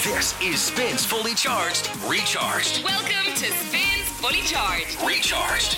This is Spins Fully Charged, Recharged. Welcome to Spins Fully Charged. Recharged.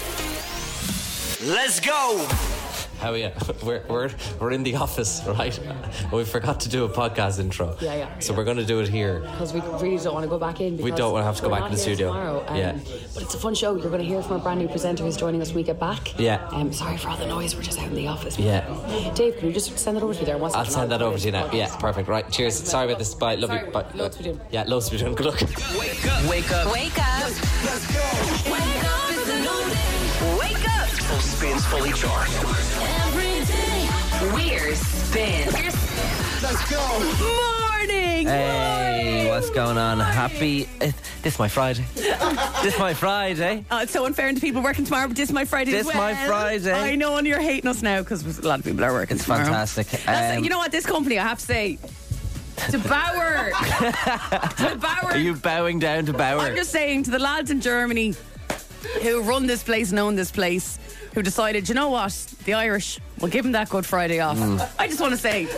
Let's go. How are you? We're in the office, right? We forgot to do a podcast intro. Yeah. So we're going to do it here. Because we really don't want to go back in. We don't want to have to go back in the studio. Tomorrow, yeah. But it's a fun show. You're going to hear from a brand new presenter who's joining us when we get back. Yeah. Sorry for all the noise. We're just out in the office. Yeah. Dave, can you just send that over to me there? I'll send that over to you now. Yeah, perfect. Right. Cheers. Sorry about this. Bye. Love you. Bye. Loads to be doing. Yeah, loads to be doing. Good luck. Wake up. Wake up. Wake up. Let's go. Wake up. It's a new day. Wake up. Spins Fully Charged. Every day. We're Spins. Let's go. Morning! Hey, what's going on? Happy... this is my Friday. This is my Friday. Oh, it's so unfair to people working tomorrow, but this is my Friday This as well. my Friday. I know, and you're hating us now because a lot of people are working It's tomorrow. fantastic. You know what? This company, I have to say, to Bauer. To Bauer. Are you bowing down to Bauer? I'm just saying to the lads in Germany who run this place and own this place, who decided, you know what, the Irish will give them that Good Friday off. I just want to say,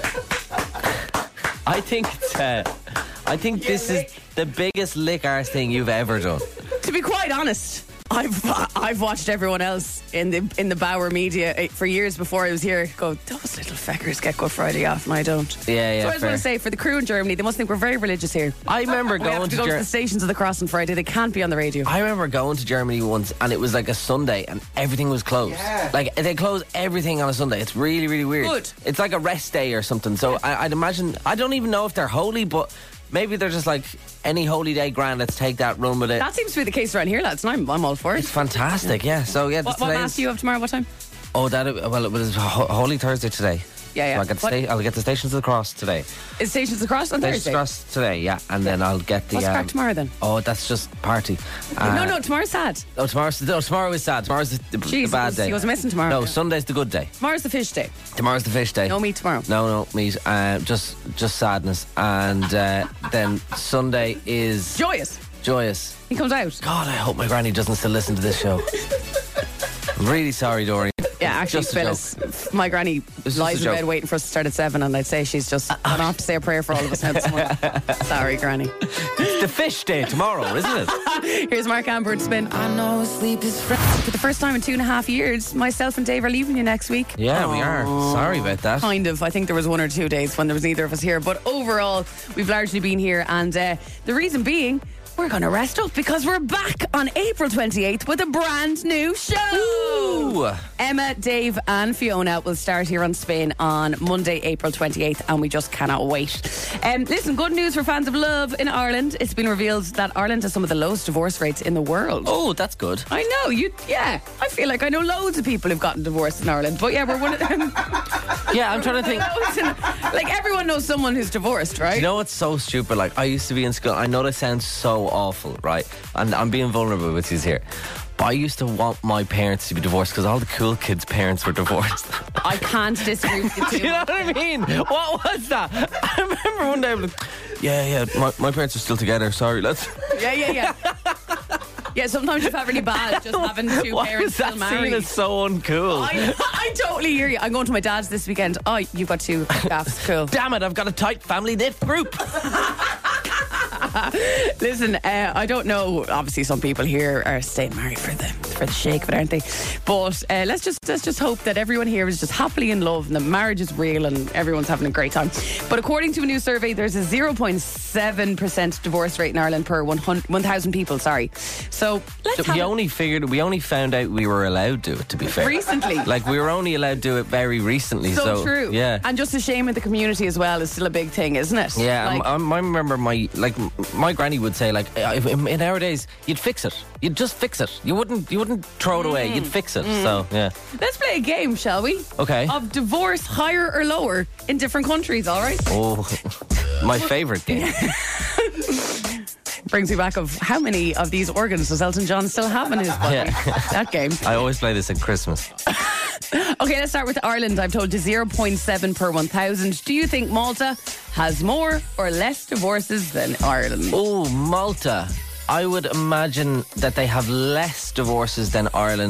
I think this is the biggest lick arse thing you've ever done. to be quite honest, I've watched everyone else in the Bauer media for years before I was here go, those little feckers get Good Friday off and I don't. Yeah, So I just fair. want to say, for the crew in Germany, they must think we're very religious here. I remember We have going to go to the Stations of the Cross on Friday. They can't be on the radio. I remember going to Germany once and it was like a Sunday and everything was closed. Yeah. Like they close everything on a Sunday. It's really, really weird. Good. It's like a rest day or something. So I'd imagine, I don't even know if they're holy, but maybe they're just like any holy day grand, let's take that, run with it. That seems to be the case around here, lads, and I'm all for it. It's fantastic, yeah. So yeah, What mass do you have tomorrow? What time? Oh, it was Holy Thursday today. Yeah. So I'll get the Stations of the Cross today. Is Stations of the Cross on Stations Thursday? of the Cross today, yeah. And then I'll get the... What's crack tomorrow then? Oh, that's just party. No, tomorrow's sad. Oh, tomorrow is sad. Tomorrow's the Jeez, bad day. he was missing tomorrow. No, Sunday's the good day. Tomorrow's the fish day. Tomorrow's the fish day. No meat tomorrow. No meat. Just sadness. And then Sunday is Joyous. He comes out. God, I hope my granny doesn't still listen to this show. I'm really sorry, Dorian. Yeah, actually, Just a Phyllis, my granny just lies a in joke. bed waiting for us to start at 7, and I'd say she's just gone off to say a prayer for all of us now this morning. Sorry, granny. It's the fish day tomorrow, isn't it? Here's Mark Amber and Spin. I know sleep is fresh. For the first time in 2.5 years, myself and Dave are leaving you next week. Yeah, we are. Sorry about that. Kind of. I think there was 1 or 2 days when there was neither of us here. But overall, we've largely been here. And the reason being, we're going to rest up because we're back on April 28th with a brand new show. Ooh. Emma, Dave and Fiona will start here on Spin on Monday, April 28th, and we just cannot wait. Listen, good news for fans of love in Ireland. It's been revealed that Ireland has some of the lowest divorce rates in the world. Oh, that's good. I know, I feel like I know loads of people who've gotten divorced in Ireland, but yeah, we're one of them. Yeah, I'm trying to think. Like, everyone knows someone who's divorced, right? You know what's so stupid? Like, I used to be in school. I know that sounds so awful, right? And I'm being vulnerable with you here. But I used to want my parents to be divorced because all the cool kids' parents were divorced. I can't disagree with you Do too. you know what I mean? What was that? I remember one day I was like, yeah, my parents are still together. Sorry, let's... Yeah. Yeah, sometimes you felt really bad just having two Why parents was that still seen married. as so uncool? I totally hear you. I'm going to my dad's this weekend. Oh, you've got 2 gaffs. Cool. Damn it, I've got a tight family knit group. Listen, I don't know. Obviously, some people here are staying married for the shake of it, aren't they? But let's just hope that everyone here is just happily in love and the marriage is real and everyone's having a great time. But according to a new survey, there's a 0.7% divorce rate in Ireland per 1,000 people. Sorry. So We only found out we were allowed to do it, to be fair. Recently. Like, we were only allowed to do it very recently. So true. Yeah. And just the shame in the community as well is still a big thing, isn't it? Yeah, Like, I remember my granny would say, like, in our days, you'd fix it. You'd just fix it. You wouldn't throw it away. You'd fix it. So, yeah. let's play a game, shall we? Okay. Of divorce higher or lower in different countries, all right? Oh, my favourite game. Brings me back of how many of these organs does Elton John still have in his body? Yeah. That game. I always play this at Christmas. Okay, let's start with Ireland. I've told you 0.7 per 1,000. Do you think Malta has more or less divorces than Ireland? Oh, Malta. I would imagine that they have less divorces than Ireland,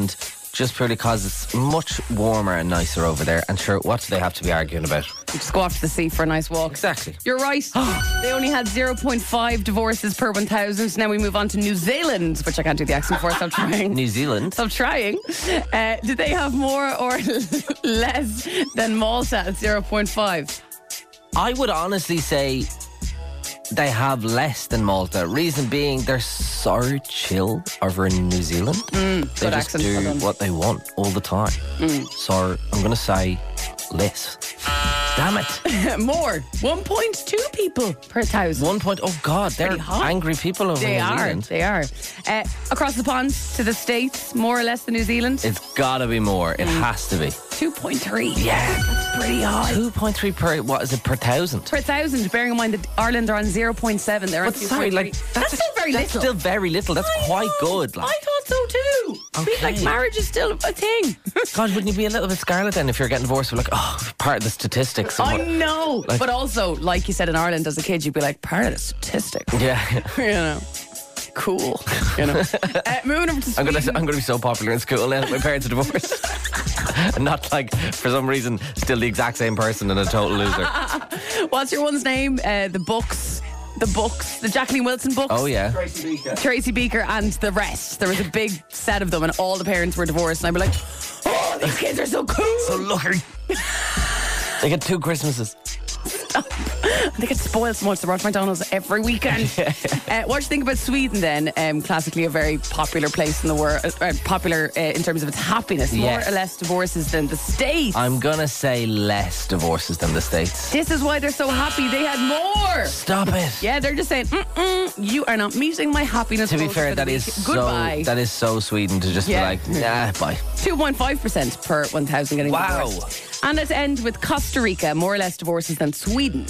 just purely because it's much warmer and nicer over there. And sure, what do they have to be arguing about? Just go off to the sea for a nice walk. Exactly. You're right. They only had 0.5 divorces per 1,000. Now we move on to New Zealand, which I can't do the accent for. Stop trying. New Zealand? Stop trying. Did they have more or less than Malta at 0.5? I would honestly say they have less than Malta. Reason being, they're so chill over in New Zealand. They good just accent, well do done. what they want all the time. So I'm going to say less. Damn it. More. 1.2 people per 1,000. 1 point. Oh God, they're Pretty hot. angry people over They New are. Zealand. They are. Across the pond to the States, more or less than New Zealand. It's got to be more. It has to be. 2.3. Yeah. That's pretty high. 2.3 per. What is it per thousand? Per 1,000, bearing in mind that Ireland are on 0.7. They're on But sorry, 2.3. like that's still very that's little. still very little. That's I quite know. good. Like. I thought so too. I feel like Okay. marriage is still a thing. God, wouldn't you be a little bit scarlet then if you're getting divorced? We're like, oh, part of the statistics. I know. Like- but also, like you said in Ireland as a kid, you'd be like, part of the statistic. Yeah. You know. Cool. You know. Moving over to I'm Sweden. gonna be so popular in school now that my parents are divorced. And not like, for some reason, still the exact same person and a total loser. What's your one's name? The books, the Jacqueline Wilson books. Oh, yeah. Tracy Beaker and the rest. There was a big set of them and all the parents were divorced. And I'd be like, oh, these kids are so cool. So lucky. They get 2 Christmases. They get spoiled so much. They watch McDonald's every weekend. What do you think about Sweden then? Classically a very popular place in the world. Popular in terms of its happiness. Yes. More or less divorces than the States. I'm gonna say less divorces than the States. This is why they're so happy. They had more. Stop it. Yeah, they're just saying, you are not meeting my happiness To be goals fair, for the that is week. Goodbye. that is so Sweden to just Yeah. be like, nah, bye. 2.5% per 1,000 getting Wow. divorced. And let's end with Costa Rica, more or less divorces than Sweden.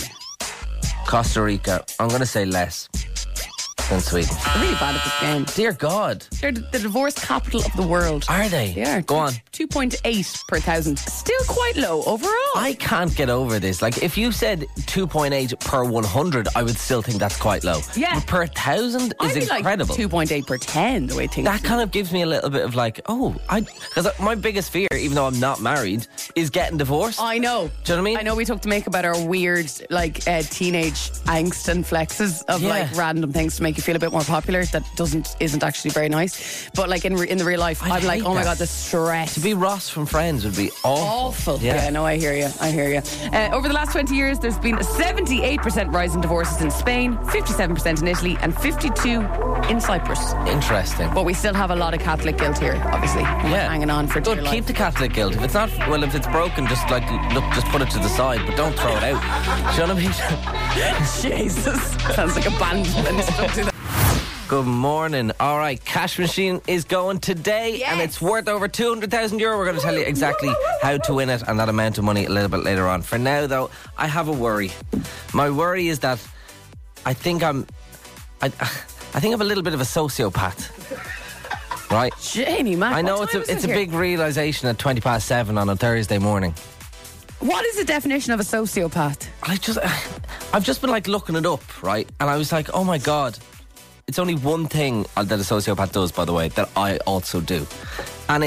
Costa Rica, I'm gonna say less than Sweden. They're really bad at this game. Dear God. They're the divorce capital of the world. Are they? They are. Go on. 2.8 per 1,000. Still quite low overall. I can't get over this. Like, if you said 2.8 per 100, I would still think that's quite low. Yeah. But per 1,000 is I'd be incredible. Like 2.8 per 10, the way things That kind of gives me a little bit of like, because my biggest fear, even though I'm not married, is getting divorced. I know. Do you know what I mean? I know we talked to make about our weird, teenage angst and flexes of Yeah. random things to make you feel a bit more popular. That isn't actually very nice. But in the real life, I I'm like, hate oh my that. God, the stress. To be Ross from Friends would be awful. Awful. Yeah, no, I hear you. Over the last 20 years, there's been a 78% rise in divorces in Spain, 57% in Italy, and 52 in Cyprus. Interesting. But we still have a lot of Catholic guilt here, obviously. We're hanging on for dear Good, life. keep the Catholic guilt. If it's not, if it's broken, just put it to the side, but don't throw it out. Do you know what I mean? Jesus. Sounds like a band. Don't do that. Good morning. All right, Cash Machine is going today, and it's worth over €200,000. We're going to tell you exactly how to win it and that amount of money a little bit later on. For now, though, I have a worry. My worry is that I think I'm a little bit of a sociopath. Right? Janie, man. I know what time is it's it a here? big realisation at 7:20 on a Thursday morning. What is the definition of a sociopath? I've just been looking it up, right? And I was like, oh my God. It's only one thing that a sociopath does, by the way, that I also do. And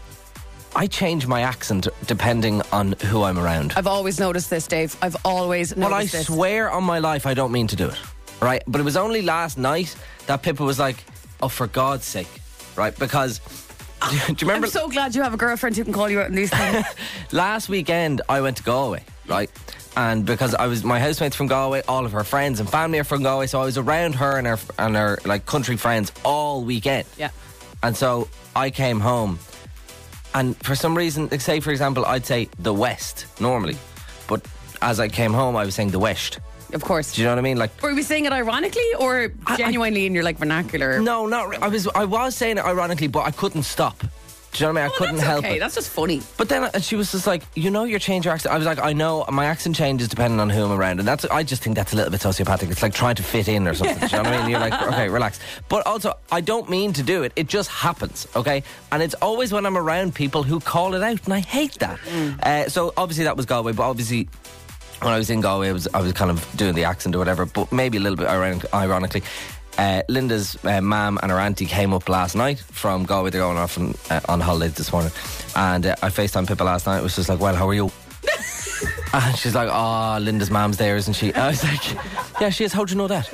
I change my accent depending on who I'm around. I've always noticed this, Dave. I've always noticed But I this. swear on my life I don't mean to do it, right? But it was only last night that Pippa was like, oh, for God's sake, right? Because, do you remember? I'm so glad you have a girlfriend who can call you out on these things. Last weekend I went to Galway, right? And because my housemate's from Galway, all of her friends and family are from Galway, so I was around her and her country friends all weekend. Yeah. And so I came home, and for some reason, say for example, I'd say the West normally, but as I came home, I was saying the West. Of course. Do you know what I mean? Were we saying it ironically or genuinely in your vernacular? No, not. I was saying it ironically, but I couldn't stop. Do you know what I mean? I couldn't that's help okay. it. That's just funny. But then she was just like, you change your accent. I was like, I know, my accent changes depending on who I'm around. And I just think that's a little bit sociopathic. It's like trying to fit in or something. Do you know what I mean? And you're like, okay, relax. But also, I don't mean to do it. It just happens, okay? And it's always when I'm around people who call it out, and I hate that. So obviously that was Galway, but obviously when I was in Galway, I was kind of doing the accent or whatever, but maybe a little bit ironically. Linda's mum and her auntie came up last night from Galway. They're going off on holiday this morning. And I FaceTimed Pippa last night. It was just like, well, how are you? And she's like, oh, Linda's mum's there, isn't she? I was like, yeah, she is. How'd you know that?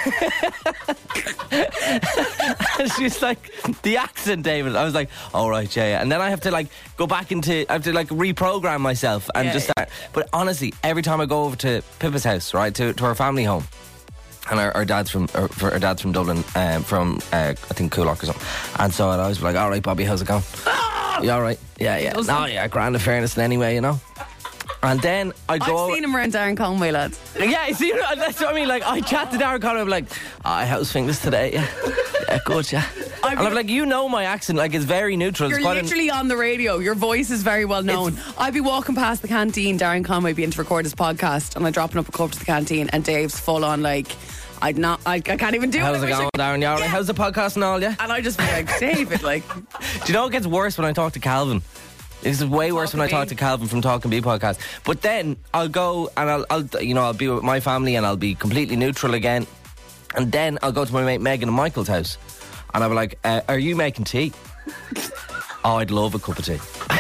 And she's like, the accent, David. I was like, all right, yeah. And then I have to like go back into, I have to like reprogram myself and just start. But honestly, every time I go over to Pippa's house, right, to her family home, and her dad's from Dublin, from I think Coolock or something. And so I'd always be like, all right, Bobby, how's it going? You all right? Yeah. No, yeah, grand in fairness anyway, you know. And then I've seen him around Darren Conway, lads. Yeah, see, that's what I mean. Like, I chat to Darren Conway, I'm like, how's things today? Yeah, good, yeah. And I'm like, you know my accent, like, it's very neutral. You're literally on the radio. Your voice is very well known. I'd be walking past the canteen, Darren Conway being to record his podcast, and I'm dropping up a cup to the canteen, and Dave's full on, like, I can't even do it. How's it going, Darren? You all right? How's the podcast and all, yeah? And I just be like, David, like... Do you know it gets worse when I talk to Calvin? It's way worse when I talk to Calvin from Talking Bee podcast. But then I'll go and I'll be with my family and I'll be completely neutral again. And then I'll go to my mate Megan and Michael's house, and I'll be like, "Are you making tea?" Oh, I'd love a cup of tea.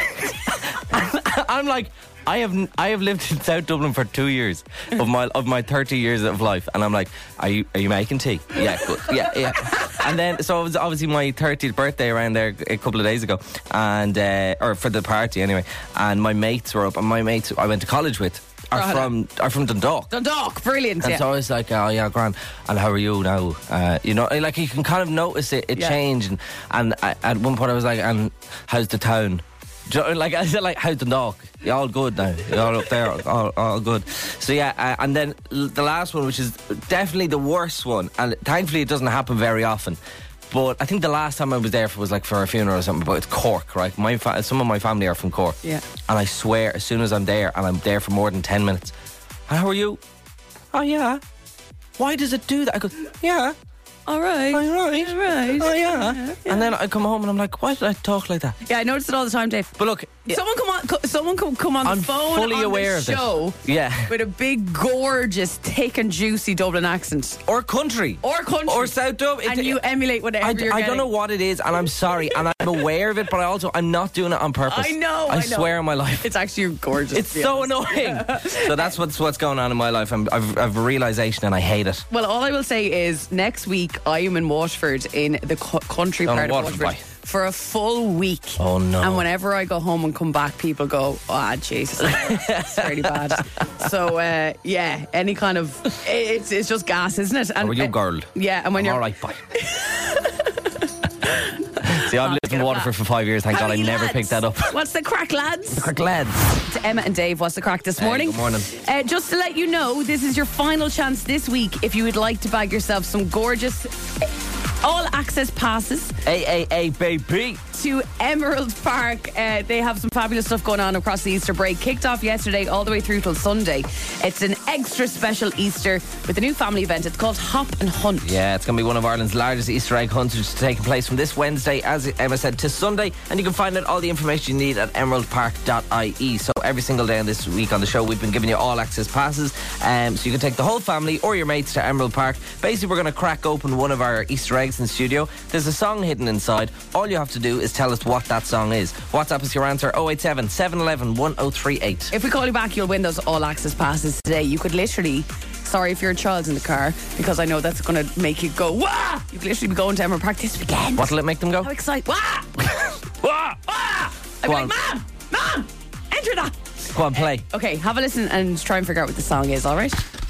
I'm like, I have lived in South Dublin for 2 years of my 30 years of life, and I'm like, are you making tea? Yeah, good. Yeah. And then, so it was obviously my 30th birthday around there a couple of days ago, and or for the party anyway. And my mates were up, and my mates I went to college with are from Dundalk. Dundalk, brilliant. And so I was like, oh yeah, grand. And how are you now? You know, like you can kind of notice it change. And at one point I was like, and how's the town? Do you know, like I said, like, how's Dundalk? You're all good now. You're all up there, all good. So yeah, and then the last one, which is definitely the worst one, and thankfully it doesn't happen very often. But I think the last time I was there was like for a funeral or something. But it's Cork, right? Some of my family are from Cork. Yeah. And I swear, as soon as I'm there, and I'm there for more than 10 minutes, how are you? Oh yeah. Why does it do that? I go, yeah. All right. Oh yeah. And then I come home and I'm like, why did I talk like that? Yeah, I notice it all the time, Dave. But look, someone come on the phone fully on aware the show of this. with a big, gorgeous, thick and juicy Dublin accent. Or country. Or South Dublin. And you emulate whatever you're getting. I don't know what it is, and I'm sorry, and I'm aware of it, but I'm not doing it on purpose. I know. I swear on my life. It's actually gorgeous. It's so annoying. So that's what's going on in my life. I've a realisation and I hate it. Well, all I will say is next week I am in Waterford, in the country part of Waterford, for a full week. Oh no. And whenever I go home and come back, people go, Jesus, it's really bad. So yeah, any kind of it's just gas, isn't it? And how are you, girl? Yeah, and when you're all right, bye. See, I've lived in Waterford for 5 years. Thank God I never picked that up. What's the crack, lads? The crack, lads. To Emma and Dave, what's the crack this morning? Good morning. Just to let you know, this is your final chance this week if you would like to bag yourself some gorgeous all-access passes. AAA, baby. To Emerald Park. They have some fabulous stuff going on across the Easter break. Kicked off yesterday all the way through till Sunday. It's an extra special Easter with a new family event. It's called Hop and Hunt. Yeah, it's going to be one of Ireland's largest Easter egg hunts, which is taking place from this Wednesday, as Emma said, to Sunday. And you can find out all the information you need at emeraldpark.ie. So every single day this week on the show, we've been giving you all access passes. So you can take the whole family or your mates to Emerald Park. Basically, we're going to crack open one of our Easter eggs in studio. There's a song hidden inside. All you have to do is tell us what that song is. WhatsApp us your answer, 087 711 1038. If we call you back, you'll win those all-access passes today. You could literally, sorry if your child's in the car, because I know that's going to make you go, wah! You could literally be going to Emerald Park this weekend. What'll it make them go? How excited. Wah! Wah! Wah! I'd be like, Mom! Enter that! Go on, play. Okay, have a listen and try and figure out what the song is, all right?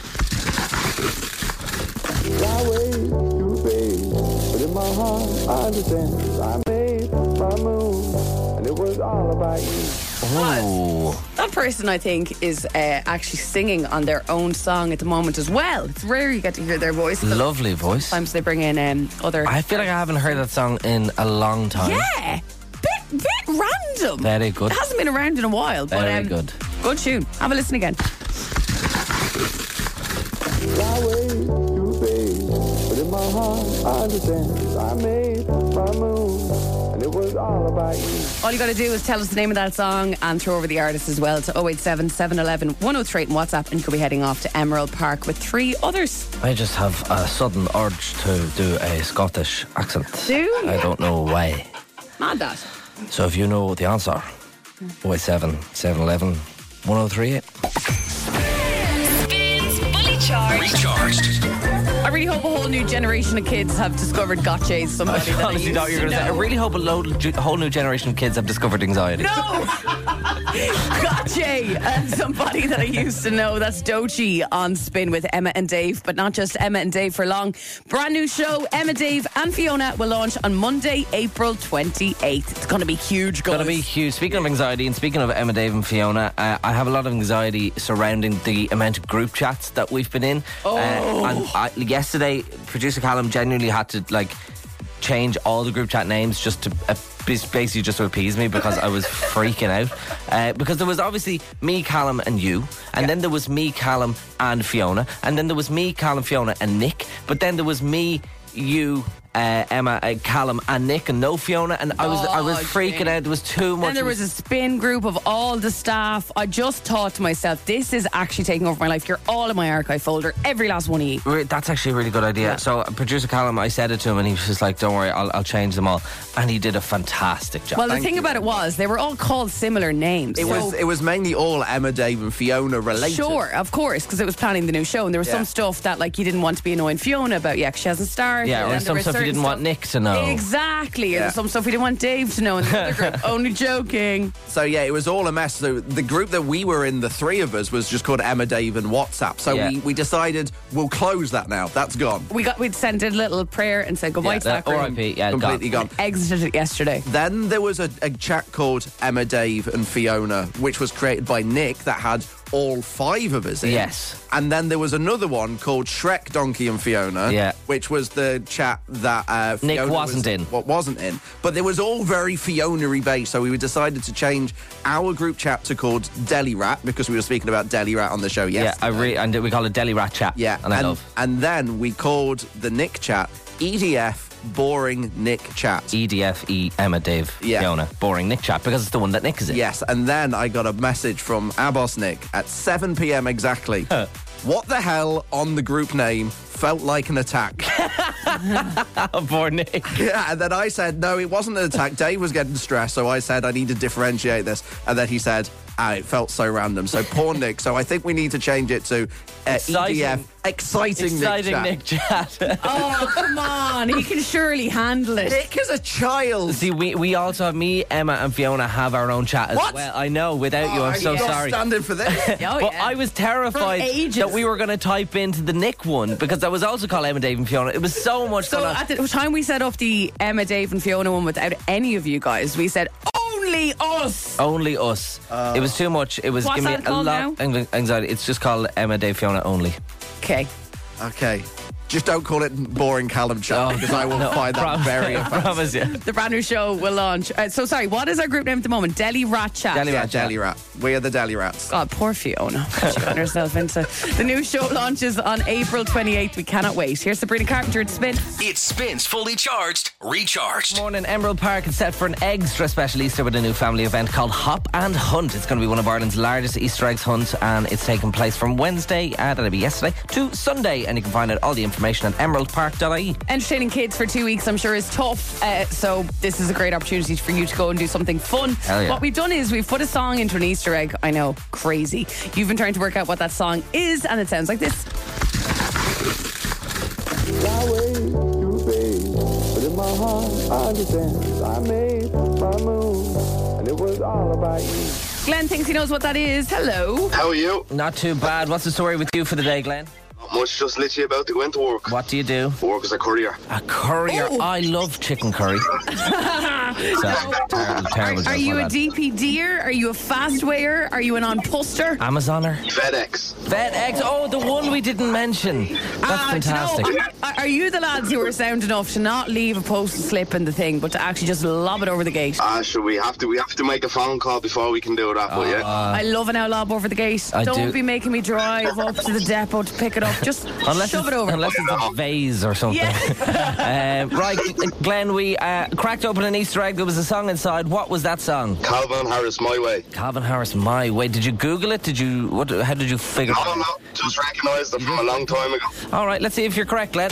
But in my heart, I understand. I made my move, and it was all about you. Oh. That person, I think, is actually singing on their own song at the moment as well. It's rare you get to hear their voice. Lovely voice. Sometimes they bring in other... I feel like I haven't heard that song in a long time. Yeah! Bit random. Very good. It hasn't been around in a while. But, very good. Good tune. Have a listen again. But in my heart, I understand. I made my move, and it was all about you. All you got to do is tell us the name of that song and throw over the artist as well to 087 711 1038 and WhatsApp, and you could be heading off to Emerald Park with 3 others. I just have a sudden urge to do a Scottish accent. Do you? I don't know why. Mad that. So if you know the answer, 087 711 1038. Spins Fully Charged. Recharged. I really hope a whole new generation of kids have discovered gotchas. Somebody that I Honestly, used thought you were to going to say, I know. really hope a whole new generation of kids have discovered anxiety. No! Gotcha! And somebody that I used to know. That's Doechii on Spin with Emma and Dave. But not just Emma and Dave for long. Brand new show, Emma, Dave and Fiona will launch on Monday, April 28th. It's going to be huge, guys. Going to be huge. Speaking of anxiety and speaking of Emma, Dave and Fiona, I have a lot of anxiety surrounding the amount of group chats that we've been in. Yesterday, producer Callum genuinely had to change all the group chat names just to basically just to appease me because I was freaking out. Because there was obviously me, Callum and you, and then there was me, Callum and Fiona, and then there was me, Callum, Fiona and Nick, but then there was me, you, Emma, Callum and Nick and no Fiona, and I was freaking out. There was too much. And there was a spin group of all the staff. I just thought to myself, this is actually taking over my life. You're all in my archive folder, every last one of you. That's actually a really good idea. Yeah. So producer Callum, I said it to him and he was just like, don't worry, I'll change them all. And he did a fantastic job. Well, the thing about it was, they were all called similar names. It was mainly all Emma, Dave and Fiona related. Sure, of course, because it was planning the new show, and there was some stuff that you didn't want to be annoying Fiona about. Yeah, 'cause she hasn't started. Yeah, or and some there was stuff you certain didn't want Nick to know. Exactly. And there's some stuff we didn't want Dave to know in the other group. Only joking. So yeah, it was all a mess. So the group that we were in, the 3 of us, was just called Emma, Dave and WhatsApp. So we decided we'll close that now. That's gone. We'd sent a little prayer and said goodbye to that group. R.I.P. Yeah, Completely gone. Exited it yesterday. Then there was a chat called Emma, Dave and Fiona, which was created by Nick that had all 5 of us in. Yes. And then there was another one called Shrek, Donkey and Fiona, which was the chat that Nick Fiona wasn't in. What wasn't in. But it was all very Fiona-y based, so we decided to change our group chat to called Deli Rat, because we were speaking about Deli Rat on the show yesterday. And we call it Deli Rat Chat. Yeah. And I love. And then we called the Nick chat EDF, Boring Nick Chat. EDF, Emma, Dave, Fiona, Boring Nick Chat, because it's the one that Nick is in. Yes, and then I got a message from our boss Nick at 7 p.m. exactly. What the hell on the group name felt like an attack? Poor Nick. Yeah, and then I said, no, it wasn't an attack. Dave was getting stressed, so I said I need to differentiate this. And then he said, it felt so random. So poor Nick. So I think we need to change it to EDF. Exciting Nick Chat. Oh, come on. He can surely handle it. Nick is a child. See, we also have me, Emma and Fiona have our own chat as well. I know, without you, I'm so you're sorry. Standing for this. But I was terrified that we were going to type into the Nick one, because that was also called Emma, Dave and Fiona. It was so much So fun. at the time we set up the Emma, Dave and Fiona one without any of you guys, we said only us. Only us. It was too much. It was What's giving me that a called lot of anxiety. It's just called Emma, Dave, Fiona only. Okay. Okay. Just don't call it Boring Callum Chat, because I will find that very offensive. Promise you. The brand new show will launch. So sorry, what is our group name at the moment? Deli Rat Chat. Deli Rat. We are the Deli Rats. God, poor Fiona. She got herself into. The new show launches on April 28th. We cannot wait. Here's Sabrina Carpenter at Spin. It spins fully charged, recharged. Morning, Emerald Park is set for an extra special Easter with a new family event called Hop and Hunt. It's going to be one of Ireland's largest Easter eggs hunt, and it's taking place from Wednesday, that'll be yesterday, to Sunday, and you can find out all the information at emeraldpark.ie. Entertaining kids for 2 weeks, I'm sure, is tough. So this is a great opportunity for you to go and do something fun. Hell yeah. What we've done is we've put a song into an Easter egg. I know, crazy. You've been trying to work out what that song is, and it sounds like this. I wait to be, but in my heart I understand. I made my move, and it was all about you. Glenn thinks he knows what that is. Hello. How are you? Not too bad. What's the story with you for the day, Glenn? Not much, just literally about to go into work. What do you do? Work as a courier. A courier. Oh. I love chicken curry. Terrible Are joke, you my a lad. DPDer? Are you a fast weigher? Are you an on-poster? Amazoner? FedEx. FedEx. Oh, the one we didn't mention. That's fantastic. Do you know, Are you the lads who are sound enough to not leave a postal slip in the thing, but to actually just lob it over the gate? Sure, we have to make a phone call before we can do that, but yeah. I love an lob over the gate. Don't be making me drive up to the depot to pick it up. Just shove it over. Unless it's a vase or something. Yeah. Right, Glenn, we cracked open an Easter egg. There was a song inside. What was that song? Calvin Harris, My Way. Calvin Harris, My Way. Did you Google it? How did you figure it out? No, just recognised it from a long time ago. All right, let's see if you're correct, Glenn.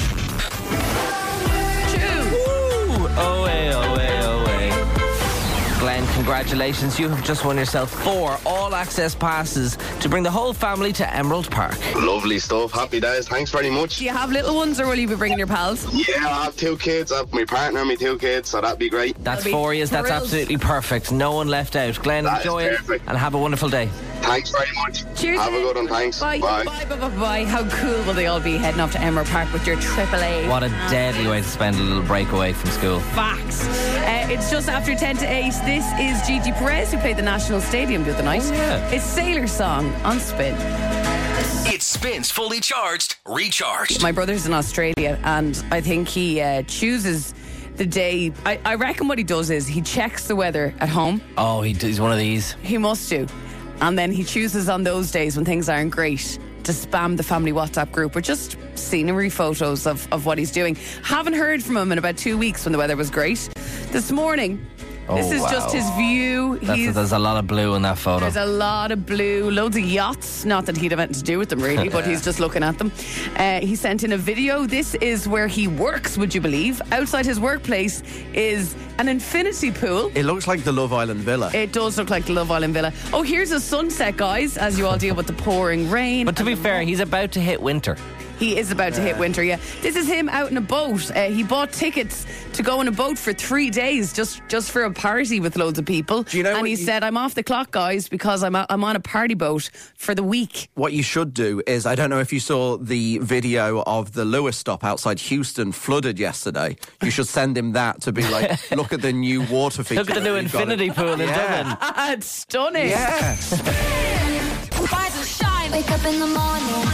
Glenn, congratulations. You have just won yourself 4 all-access passes to bring the whole family to Emerald Park. Lovely stuff. Happy days. Thanks very much. Do you have little ones, or will you be bringing your pals? Yeah, I have 2 kids. I have my partner and my 2 kids, so that'd be great. That's 4 years. That's absolutely perfect. No one left out. Glenn, enjoy it and have a wonderful day. Thanks very much. Cheers. Have a good one. Thanks. Bye. Bye. How cool will they all be heading off to Emerald Park with your AAA? What a deadly way to spend a little break away from school. Facts. It's just after 10 to 8. This is Gigi Perez, who played the National Stadium the other night. Oh, yeah. It's Sailor Song on Spin. It spins fully charged, recharged. My brother's in Australia, and I think he chooses the day. I reckon what he does is he checks the weather at home. Oh, he's one of these. He must do. And then he chooses on those days when things aren't great to spam the family WhatsApp group with just scenery photos of what he's doing. Haven't heard from him in about 2 weeks when the weather was great. This morning, this is just his view. There's a lot of blue in that photo. There's a lot of blue, loads of yachts. Not that he'd have anything to do with them, really, but he's just looking at them. He sent in a video. This is where he works, would you believe? Outside his workplace is an infinity pool. It looks like the Love Island villa. It does look like the Love Island villa. Oh, here's a sunset, guys, as you all deal with the pouring rain. But to be fair, he's about to hit winter. He is about to hit winter, yeah. This is him out in a boat. He bought tickets to go on a boat for 3 days just for a party with loads of people. Do you know? And he said, "I'm off the clock, guys, because I'm on a party boat for the week." What you should do is, I don't know if you saw the video of the Lewis stop outside Houston flooded yesterday. You should send him that to be like, look at the new water feature. Look at the new infinity pool in Dublin. It's stunning. Yeah. Rise and shine. Wake up in the morning.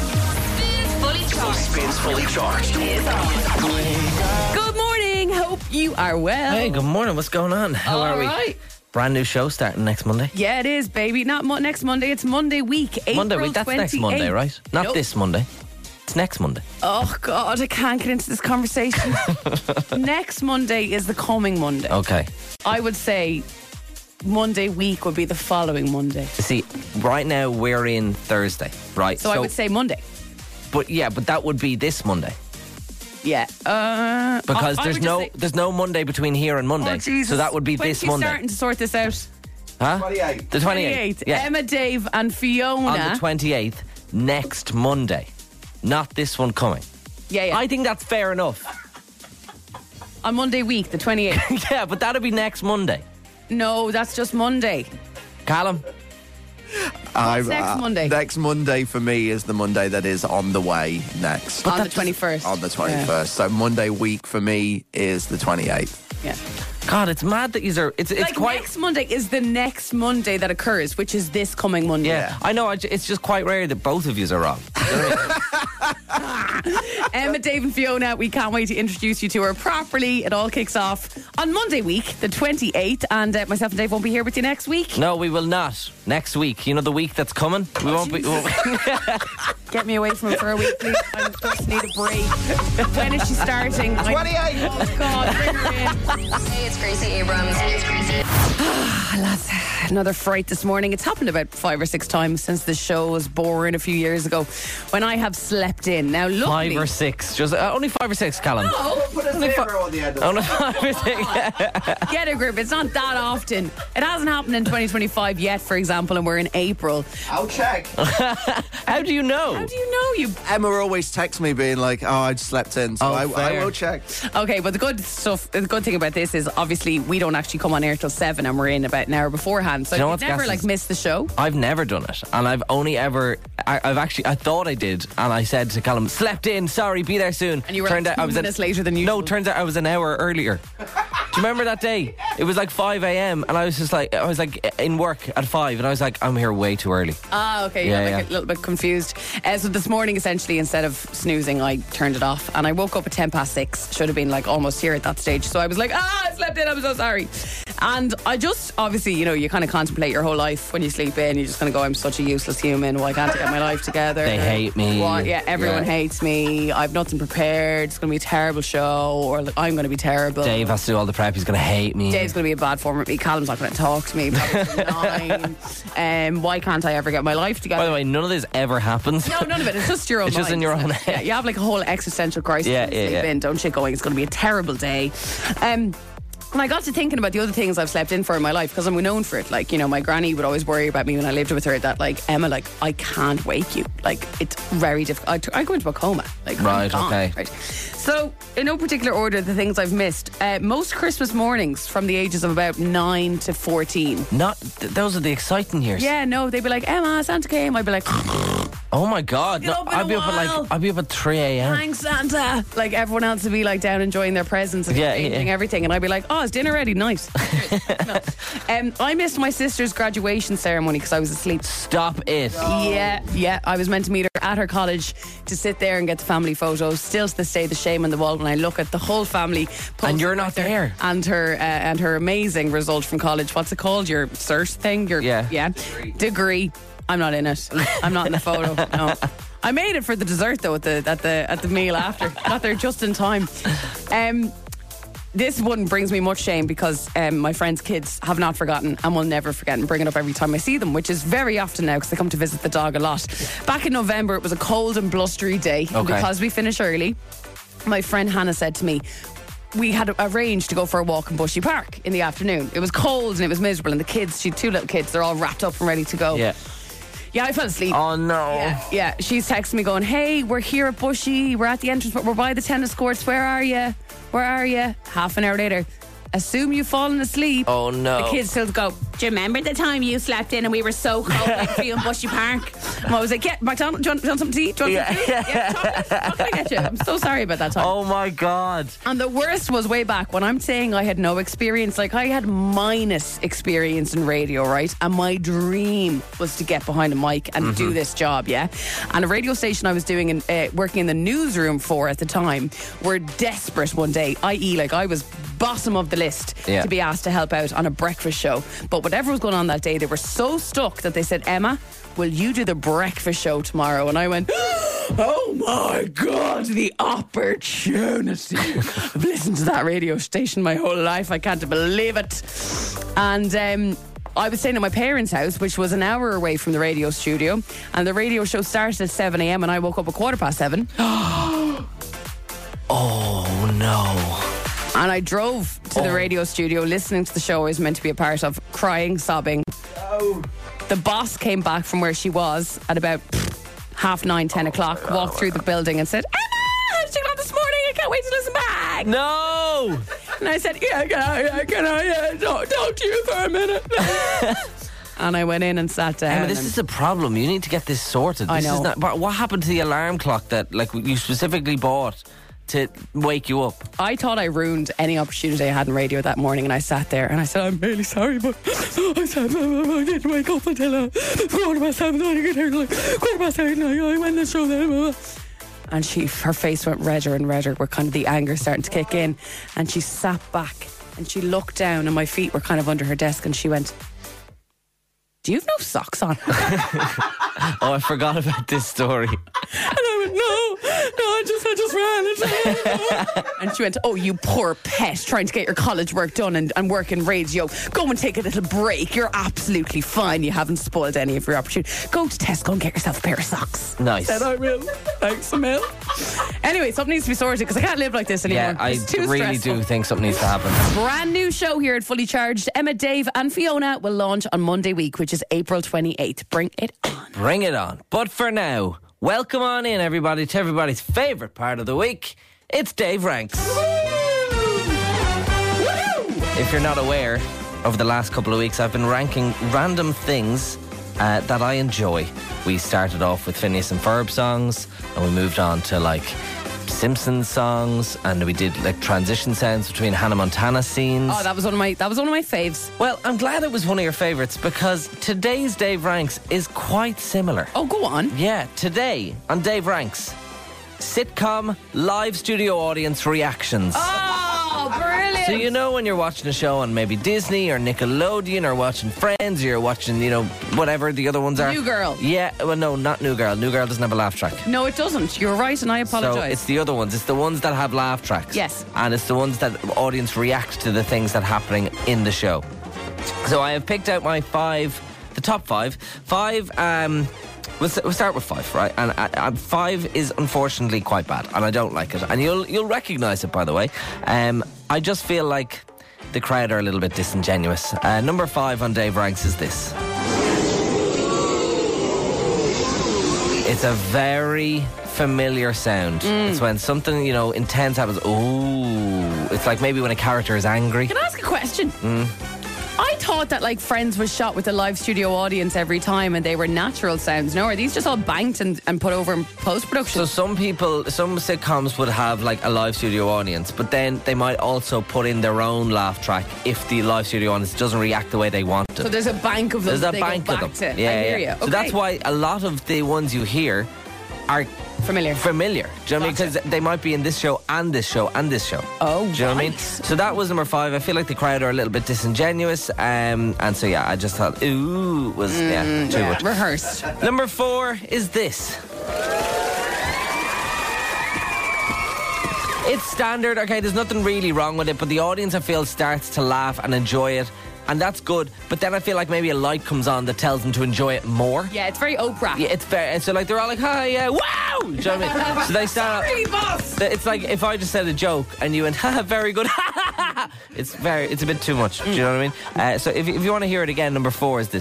Spins fully charged. Good morning. Hope you are well. Hey, good morning. What's going on? How are we? Right. Brand new show starting next Monday. Yeah, it is, baby. Not next Monday. It's Monday week. Monday week. That's 28th. next Monday, right? Not this Monday. It's next Monday. Oh, God, I can't get into this conversation. Next Monday is the coming Monday. Okay. I would say Monday week would be the following Monday. See, right now we're in Thursday, right? So I would say Monday. But that would be this Monday. Yeah. Because there's no Monday between here and Monday. Oh, Jesus. So that would be this Monday. When are you starting to sort this out? Huh? 28th. The 28th. Yeah. Emma, Dave and Fiona. On the 28th, next Monday. Not this one coming. Yeah. I think that's fair enough. On Monday week, the 28th. Yeah, but that'll be next Monday. No, that's just Monday. Callum? Next Monday. Next Monday for me is the Monday that is on the way next. On the 21st. On the 21st. Yeah. So Monday week for me is the 28th. Yeah. God, it's mad that you're... It's like quite... next Monday is the next Monday that occurs, which is this coming Monday. Yeah. I know, it's just quite rare that both of you are wrong. Emma, Dave and Fiona, we can't wait to introduce you to her properly. It all kicks off on Monday week, the 28th, and myself and Dave won't be here with you next week. No, we will not. Next week. You know the week that's coming? We won't be... Get me away from it for a week, please. I just need a break. When is she starting? 28! Oh, God, bring her in. Hey, it's Gracie Abrams. Lads, another fright this morning. It's happened about 5 or 6 times since the show was born a few years ago when I have slept in. Now, look. 5 or 6. Just only 5 or 6, Callum. No. Put a zero on the end of it. Only 5 or 6. Get a grip. It's not that often. It hasn't happened in 2025 yet, for example, and we're in April. I'll check. How do you know? How do you know? Emma always texts me being like, oh, I slept in, so I will check. Okay, but the good thing about this is obviously we don't actually come on air till 7 and we're in about an hour beforehand. So you know you've never missed the show. I've never done it. And I've only ever I thought I did, and I said to Callum, slept in, sorry, be there soon. And you were like 2 minutes later than usual. No, turns out I was an hour earlier. you remember that day? It was like 5 a.m. and I was in work at 5 and I was like, I'm here way too early. Ah, okay. A little bit confused. So this morning, essentially, instead of snoozing, I turned it off and I woke up at 6:10. Should have been like almost here at that stage. So I was like, I slept in. I'm so sorry. And I just, obviously, you kind of contemplate your whole life when you sleep in. You're just kind of go, I'm such a useless human. Why can't I get my life together? They hate me. Everyone hates me. I've nothing prepared. It's going to be a terrible show, or like, I'm going to be terrible. Dave has to do all the prep. He's going to hate me. Dave's going to be in bad form with me. Callum's not going to talk to me. Why can't I ever get my life together? By the way, none of this ever happens. No, none of it. It's just your own It's just in your own head. Yeah, you have like a whole existential crisis. Sleep in, don't you? Going, it's going to be a terrible day. And I got to thinking about the other things I've slept in for in my life, because I'm known for it. Like, my granny would always worry about me when I lived with her that, like, Emma, like, I can't wake you. Like, it's very difficult. I go into a coma. Like, right, okay. Right. So, in no particular order, the things I've missed. Most Christmas mornings from the ages of about 9 to 14. Those are the exciting years. Yeah, no, they'd be like, Emma, Santa came. I'd be like, oh my God. No, I'd be up at 3 a.m. Thanks, Santa. Like, everyone else would be like down enjoying their presents and changing everything. And I'd be like, oh, is dinner ready? Nice. No. I missed my sister's graduation ceremony because I was asleep. Stop it. Yeah. I was meant to meet her at her college to sit there and get the family photos. Still to this day, the shame on the wall when I look at the whole family. And you're not there. And her amazing result from college. What's it called? Your cert thing? Degree. I'm not in it. I'm not in the photo. No. I made it for the dessert though at the meal after. Got there just in time. This one brings me much shame because my friends' kids have not forgotten and will never forget and bring it up every time I see them, which is very often now because they come to visit the dog a lot. Back in November, it was a cold and blustery day. Okay. And because we finish early, my friend Hannah said to me, we had arranged to go for a walk in Bushy Park in the afternoon. It was cold and it was miserable, and the kids, she had 2 little kids, they're all wrapped up and ready to go. Yeah, I fell asleep. Oh, no. Yeah. She's texting me going, hey, we're here at Bushy. We're at the entrance, but we're by the tennis courts. Where are you? Half an hour later, assume you've fallen asleep. Oh, no. The kids still go, do you remember the time you slept in and we were so cold like for you in Bushy Park? And I was like, McDonald, do you want something to eat? Do you want something to eat? Chocolate? What can I get you? I'm so sorry about that time. Oh, my God. And the worst was way back when I'm saying I had no experience. Like, I had minus experience in radio, right? And my dream was to get behind a mic and do this job, yeah? And a radio station I was doing working in the newsroom for at the time were desperate one day, i.e. like I was bottom of the list to be asked to help out on a breakfast show. But whatever was going on that day, they were so stuck that they said, Emma, will you do the breakfast show tomorrow? And I went, oh my God, the opportunity. I've listened to that radio station my whole life. I can't believe it. And I was staying at my parents' house, which was an hour away from the radio studio. And the radio show started at 7 a.m. and I woke up at 7:15. Oh, no. And I drove to the radio studio listening to the show I was meant to be a part of, crying, sobbing. No. The boss came back from where she was at about 9:30, 10 o'clock, walked through the building and said, Emma, how'd you go this morning? I can't wait to listen back. No. And I said, can I talk to you for a minute? And I went in and sat down. Emma, this is the problem. You need to get this sorted. I know. But what happened to the alarm clock that you specifically bought to wake you up? I thought I ruined any opportunity I had in radio that morning, and I sat there and I said, I'm really sorry, but I didn't wake up until 7:15. I get here like 8:15. I went to the show then. And her face went redder and redder, where kind of the anger starting to kick in. And she sat back and she looked down, and my feet were kind of under her desk, and she went, do you have no socks on? Oh, I forgot about this story. And I went, no, I just ran. And she went, oh, you poor pet, trying to get your college work done and work in radio. Go and take a little break. You're absolutely fine. You haven't spoiled any of your opportunity. Go to Tesco and get yourself a pair of socks. Nice. Said I will. Thanks, Emil. Anyway, something needs to be sorted because I can't live like this anymore. Yeah, I really do think something needs to happen. Brand new show here at Fully Charged. Emma, Dave and Fiona will launch on Monday week, which is April 28th. Bring it on. Bring it on. But for now, welcome on in, everybody, to everybody's favourite part of the week. It's Dave Ranks. If you're not aware, over the last couple of weeks, I've been ranking random things that I enjoy. We started off with Phineas and Ferb songs, and we moved on to Simpsons songs, and we did like transition sounds between Hannah Montana scenes. Oh, that was one of my faves. Well, I'm glad it was one of your favourites because today's Dave Ranks is quite similar. Oh, go on. Yeah, today on Dave Ranks, sitcom live studio audience reactions. Oh, brilliant. So you know when you're watching a show on maybe Disney or Nickelodeon or watching Friends, or you're watching, whatever the other ones are. New Girl. Yeah, well, no, not New Girl. New Girl doesn't have a laugh track. No, it doesn't. You're right, and I apologise. So it's the other ones. It's the ones that have laugh tracks. Yes. And it's the ones that audience react to the things that are happening in the show. So I have picked out my the top five. We'll start with 5, right? And 5 is unfortunately quite bad, and I don't like it. And you'll recognise it, by the way. I just feel like the crowd are a little bit disingenuous. Number 5 on Dave Ranks is this. It's a very familiar sound. It's when something, intense happens. Ooh. It's like maybe when a character is angry. Can I ask a question? I thought that like Friends was shot with a live studio audience every time and they were natural sounds. No, are these just all banked and put over in post-production? So some sitcoms would have like a live studio audience, but then they might also put in their own laugh track if the live studio audience doesn't react the way they want it. So there's a bank of them. There's a bank of them. To. Yeah, I hear you. Okay. So that's why a lot of the ones you hear are familiar. Do you know what I mean? Because they might be in this show and this show and this show. Oh, do you know what I mean? So that was number 5. I feel like the crowd are a little bit disingenuous, and so I just thought, ooh, was too much rehearsed. Number 4 is this. It's standard. Okay, there's nothing really wrong with it, but the audience, I feel, starts to laugh and enjoy it. And that's good, but then I feel like maybe a light comes on that tells them to enjoy it more. Yeah, it's very Oprah. Yeah, it's very, and so like they're all like, hi, yeah, wow! Do you know what I mean? So they start. Sorry, boss. It's like if I just said a joke and you went, haha, very good. It's a bit too much. Do you know what I mean? So if you want to hear it again, number 4 is this.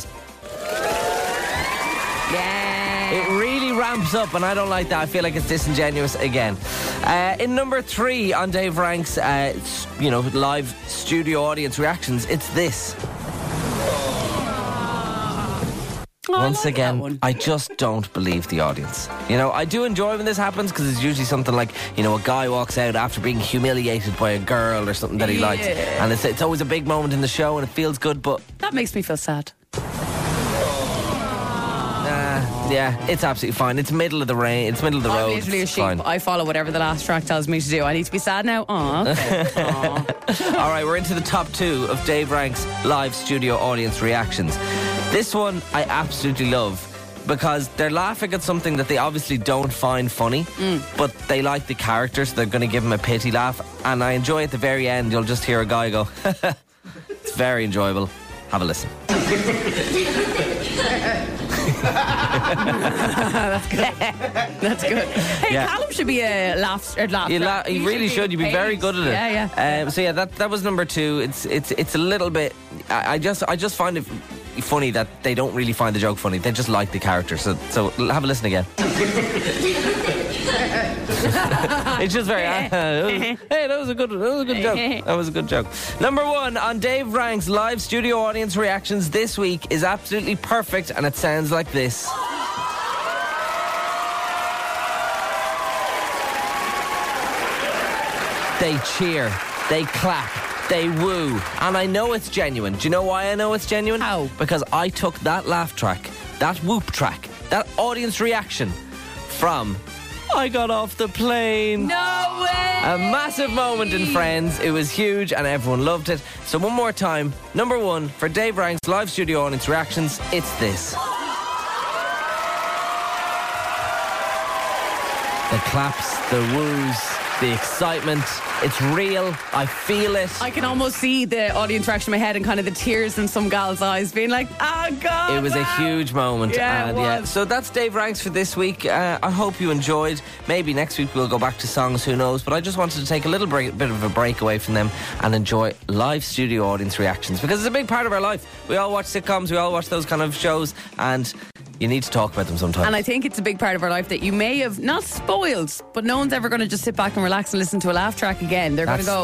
Yeah. It really ramps up, and I don't like that. I feel like it's disingenuous again. In number 3 on Dave Ranks, live studio audience reactions, it's this. Once again, I just don't believe the audience. I do enjoy when this happens because it's usually something like, a guy walks out after being humiliated by a girl or something that he likes. And it's always a big moment in the show and it feels good, but... That makes me feel sad. Yeah, it's absolutely fine. It's middle of the rain. It's middle of the road. I'm literally a sheep. Fine. I follow whatever the last track tells me to do. I need to be sad now? Aw, okay. All right, we're into the top 2 of Dave Ranks' live studio audience reactions. This one I absolutely love because they're laughing at something that they obviously don't find funny, but they like the character, so they're going to give him a pity laugh. And I enjoy at the very end, you'll just hear a guy go, it's very enjoyable. Have a listen. That's good. That's good. Hey, yeah. Callum should be a laugh. You really should. You'd be very good at it. Yeah. So that was number 2. It's a little bit. I just find it funny that they don't really find the joke funny. They just like the character. So have a listen again. It's just very. Hey, that was a good joke. That was a good joke. Number 1 on Dave Ranks' live studio audience reactions this week is absolutely perfect, and it sounds like this. They cheer, they clap, they woo, and I know it's genuine. Do you know why I know it's genuine? How? Because I took that laugh track, that whoop track, that audience reaction from I Got Off the Plane. No way! A massive moment in Friends. It was huge and everyone loved it. So one more time, number 1 for Dave Ranks' live studio audience reactions, it's this. The claps, the woos, the excitement. It's real. I feel it. I can almost see the audience reaction in my head and kind of the tears in some gal's eyes being like, oh God. It was a huge moment. Yeah, it was. So that's Dave Ranks for this week. I hope you enjoyed. Maybe next week we'll go back to songs, who knows. But I just wanted to take a little bit of a break away from them and enjoy live studio audience reactions because it's a big part of our life. We all watch sitcoms, we all watch those kind of shows, and you need to talk about them sometimes. And I think it's a big part of our life that you may have not spoiled, but no one's ever going to just sit back and relax and listen to a laugh track again. They're going to go,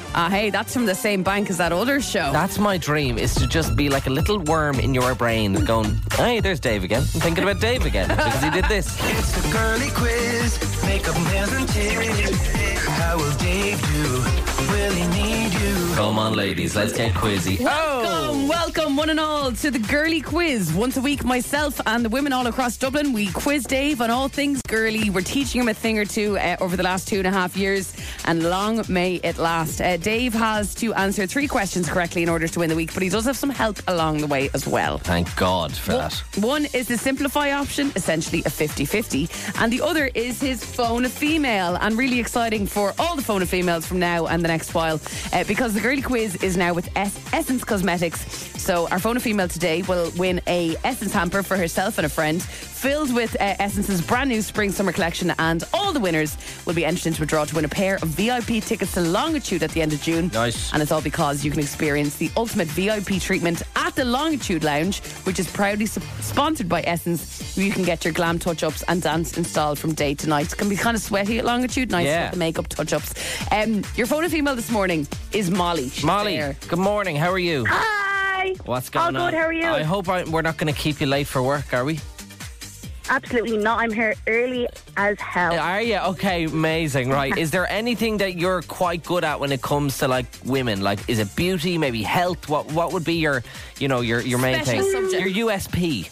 Hey, that's from the same bank as that other show. That's my dream, is to just be like a little worm in your brain going, hey, there's Dave again. I'm thinking about Dave again because he did this. It's the girly quiz. Makeup, nails, and tips. How will Dave do? Will he need you? Come on, ladies, let's get quizzy. Welcome one and all to the girly quiz. Once a week, myself and the women all across Dublin, we quiz Dave on all things girly. We're teaching him a thing or two over the last 2.5 years, and long may it last. Dave has to answer 3 questions correctly in order to win the week, but he does have some help along the way as well. Thank God for that. One is the simplify option, essentially a 50-50, and the other is his phone a female, and really exciting for all the phone a females from now and the next while, because the girly quiz is now with Essence Cosmetics. So our phone a female today will win a Essence hamper for herself and a friend, filled with Essence's brand new spring summer collection, and all the winners will be entered into a draw to win a pair of VIP tickets to Longitude at the end of June. Nice. And it's all because you can experience the ultimate VIP treatment at the Longitude Lounge, which is proudly sponsored by Essence, where you can get your glam touch-ups and dance installed from day to night. It can be kind of sweaty at Longitude, nice with the makeup touch-ups. Your phone a female this morning is Molly. She's Molly, there. good morning, how are you? Hi. What's going on? All good, how are you? I hope we're not going to keep you late for work, are we? Absolutely not. I'm here early as hell. Are you? Okay, amazing. Right. Is there anything that you're quite good at when it comes to like women? Like, is it beauty, maybe health? What would be your main thing? Subject. Your USP?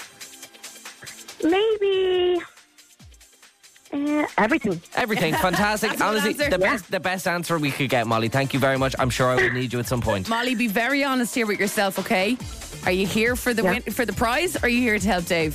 Maybe everything. Everything. Fantastic. That's a good Honestly, answer. the best answer we could get, Molly. Thank you very much. I'm sure I will need you at some point. Molly, be very honest here with yourself, okay? Are you here for the for the prize, or are you here to help Dave?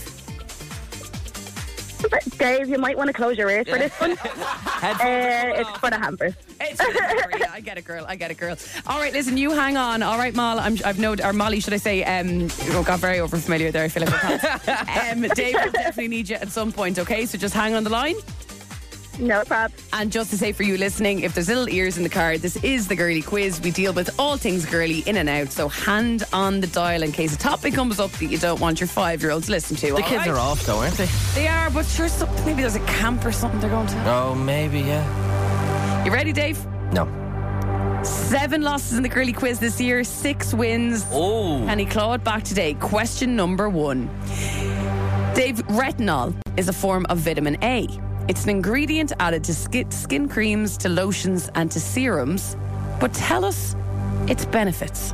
Dave, you might want to close your ears for this one. It's for the hampers. It's for the hamper, yeah, I get it, girl. All right, listen, you hang on. All right, Molly, or Molly, should I say? Got very over familiar there. I feel like we're past. Dave will definitely need you at some point. Okay, so just hang on the line. No problem. And just to say for you listening, if there's little ears in the car, this is the girly quiz. We deal with all things girly in and out, so hand on the dial in case a topic comes up that you don't want your 5-year-old to listen to. The kids are off though, aren't they? They are, but sure, maybe there's a camp or something they're going to. Oh, maybe, yeah. You ready, Dave? No. 7 losses in the girly quiz this year, 6 wins. Oh. Can he claw it back today? Question number 1. Dave, retinol is a form of vitamin A. It's an ingredient added to skin creams, to lotions, and to serums. But tell us its benefits.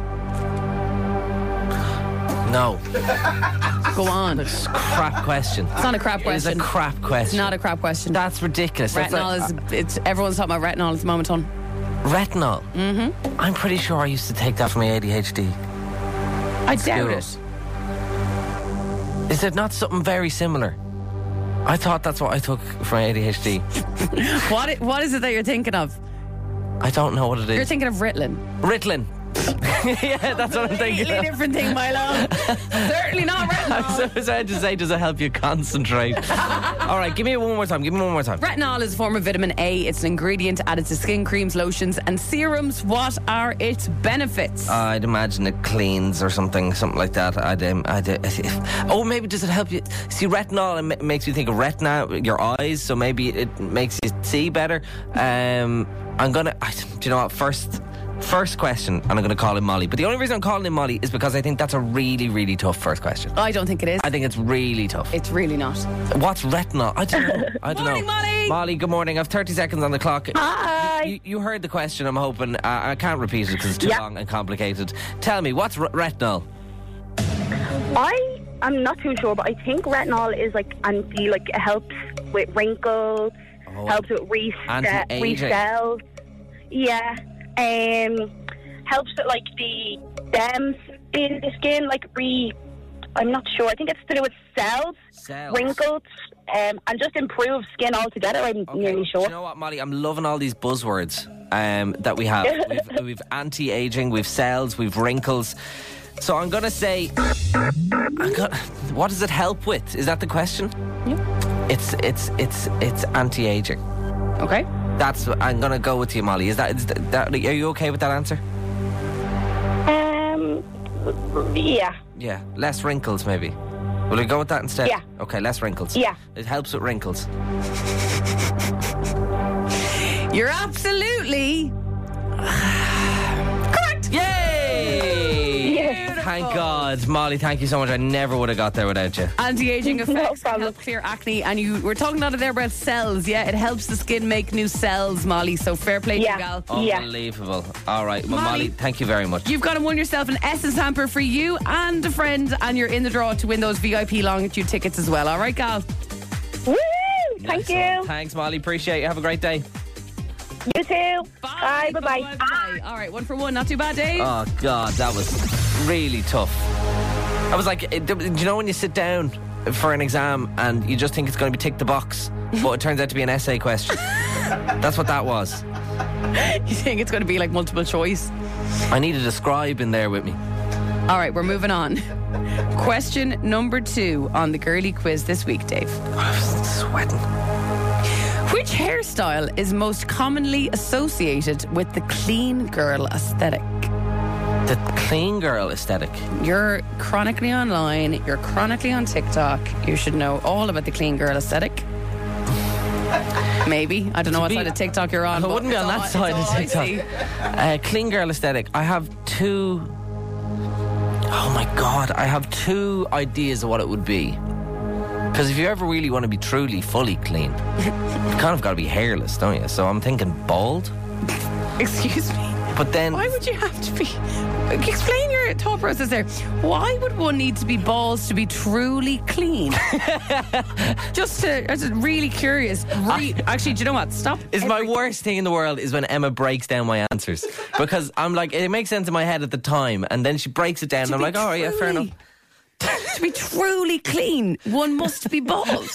No. Go on. It's a crap question. It's not a crap question. It's a crap question. It's not a crap question. That's ridiculous. Retinol everyone's talking about retinol at the moment, hon. Retinol? Mm-hmm. I'm pretty sure I used to take that for my ADHD. I doubt it. Is it not something very similar? I thought that's what I took for my ADHD. What is it that you're thinking of? I don't know what it is. You're thinking of Ritalin. Ritalin. Yeah, that's what I'm thinking. Completely different thing, Milo. Certainly not retinol. I was about to say, does it help you concentrate? All right, give me one more time. Retinol is a form of vitamin A. It's an ingredient added to skin creams, lotions, and serums. What are its benefits? I'd imagine it cleans or something like that. Maybe does it help you see retinol? It makes you think of retina, your eyes. So maybe it makes you see better. Do you know what? First question, and I'm going to call him Molly. But the only reason I'm calling him Molly is because I think that's a really, really tough first question. I don't think it is. I think it's really tough. It's really not. What's retinol? I don't know. Morning, Molly. Molly, good morning. I have 30 seconds on the clock. Hi. You heard the question, I'm hoping. I can't repeat it because it's too long and complicated. Tell me, what's retinol? I'm not too sure, but I think retinol is it helps with wrinkles, helps with recells. Yeah. Helps with the dams in the skin, I'm not sure. I think it's to do with cells. Wrinkles, and just improves skin altogether, I'm nearly sure. Do you know what, Molly? I'm loving all these buzzwords that we have. We've anti-aging, we've cells, we've wrinkles. So I'm going to say, what does it help with? Is that the question? Yeah. It's anti-aging. Okay. I'm going to go with you, Molly. Is that are you okay with that answer? Yeah. Yeah, less wrinkles maybe. Will we go with that instead? Yeah. Okay, less wrinkles. Yeah. It helps with wrinkles. You're absolutely thank God. Molly, thank you so much. I never would have got there without you. Anti-aging effects can help clear acne. And you were talking out of there about cells. Yeah, it helps the skin make new cells, Molly. So fair play to you, gal. Unbelievable. All right. Well, Molly, thank you very much. You've got to win yourself an Essence hamper for you and a friend. And you're in the draw to win those VIP longitude tickets as well. All right, gal? Woo! Thank you. Thanks, Molly. Appreciate you. Have a great day. You too. Bye. Bye. All right, 1 for 1. Not too bad, Dave. Oh, God, that was really tough. I was like, do you know when you sit down for an exam and you just think it's going to be tick the box, but it turns out to be an essay question? That's what that was. You think it's going to be like multiple choice? I needed a scribe in there with me. All right, we're moving on. Question number 2 on the girly quiz this week, Dave. I was sweating. Which hairstyle is most commonly associated with the clean girl aesthetic? The clean girl aesthetic. You're chronically online. You're chronically on TikTok. You should know all about the clean girl aesthetic. Maybe. I don't know what side of TikTok you're on. I wouldn't be on that side of TikTok. Clean girl aesthetic. I have 2... Oh my God. I have 2 ideas of what it would be. Because if you ever really want to be truly, fully clean, you kind of got to be hairless, don't you? So I'm thinking bald. Excuse me? But then... Why would you have to be... Explain your thought process there. Why would one need to be bald to be truly clean? I'm just really curious. Actually, do you know what? Stop. It's my worst thing in the world is when Emma breaks down my answers. Because I'm like, it makes sense in my head at the time, and then she breaks it down, and I'm like, oh, yeah, fair enough. To be truly clean, one must be bald. Is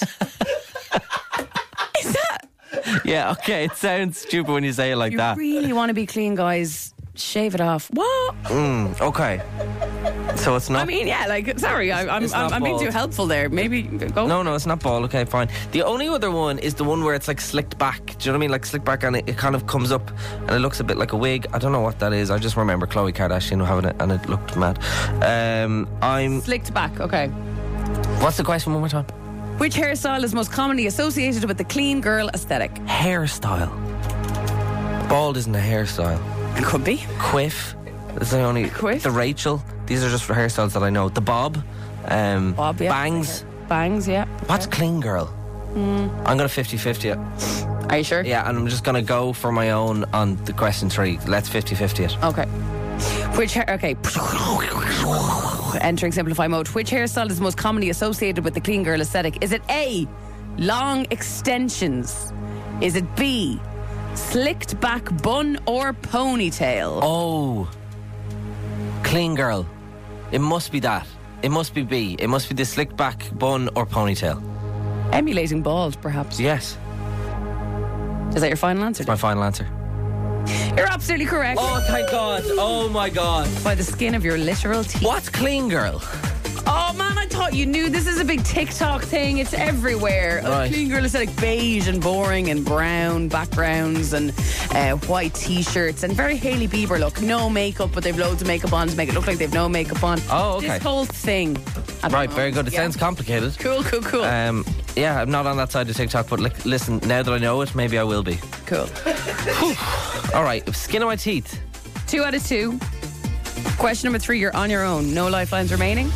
that... Yeah, okay, it sounds stupid when you say it like that. If you really want to be clean, guys, shave it off. What? Okay. So it's not... I mean, yeah, like, sorry, I'm being too helpful there. Maybe go... No, it's not bald. Okay, fine. The only other one is the one where it's like slicked back. Do you know what I mean? Like slicked back and it kind of comes up and it looks a bit like a wig. I don't know what that is. I just remember Khloe Kardashian having it and it looked mad. I'm... Slicked back, okay. What's the question one more time? Which hairstyle is most commonly associated with the clean girl aesthetic? Hairstyle. Bald isn't a hairstyle. It could be. Quiff. That's the only... Quiff? The Rachel. These are just for hairstyles that I know. The bob. Bob, yeah. Bangs. Bangs, yeah. What's clean girl? I'm going to 50-50 it. Are you sure? Yeah, and I'm just going to go for my own on the question 3. Let's 50-50 it. Okay. Okay. Entering simplify mode. Which hairstyle is most commonly associated with the clean girl aesthetic? Is it A, long extensions? Is it B, slicked back bun or ponytail? Oh, clean girl. It must be that. It must be B. It must be the slicked back bun or ponytail. Emulating bald, perhaps. Yes. Is that your final answer? It's my final answer. You're absolutely correct. Oh, thank God. Oh, my God. By the skin of your literal teeth. What's clean girl? Oh, man, I thought you knew. This is a big TikTok thing. It's everywhere. Right. Clean girl aesthetic, beige and boring and brown backgrounds and white T-shirts and very Hailey Bieber look. No makeup, but they've loads of makeup on to make it look like they've no makeup on. Oh, okay. This whole thing. Right, very good. It sounds complicated. Cool. Yeah, I'm not on that side of TikTok, but listen, now that I know it, maybe I will be. Cool. All right, skin of my teeth. 2 out of 2. Question number 3, you're on your own. No lifelines remaining.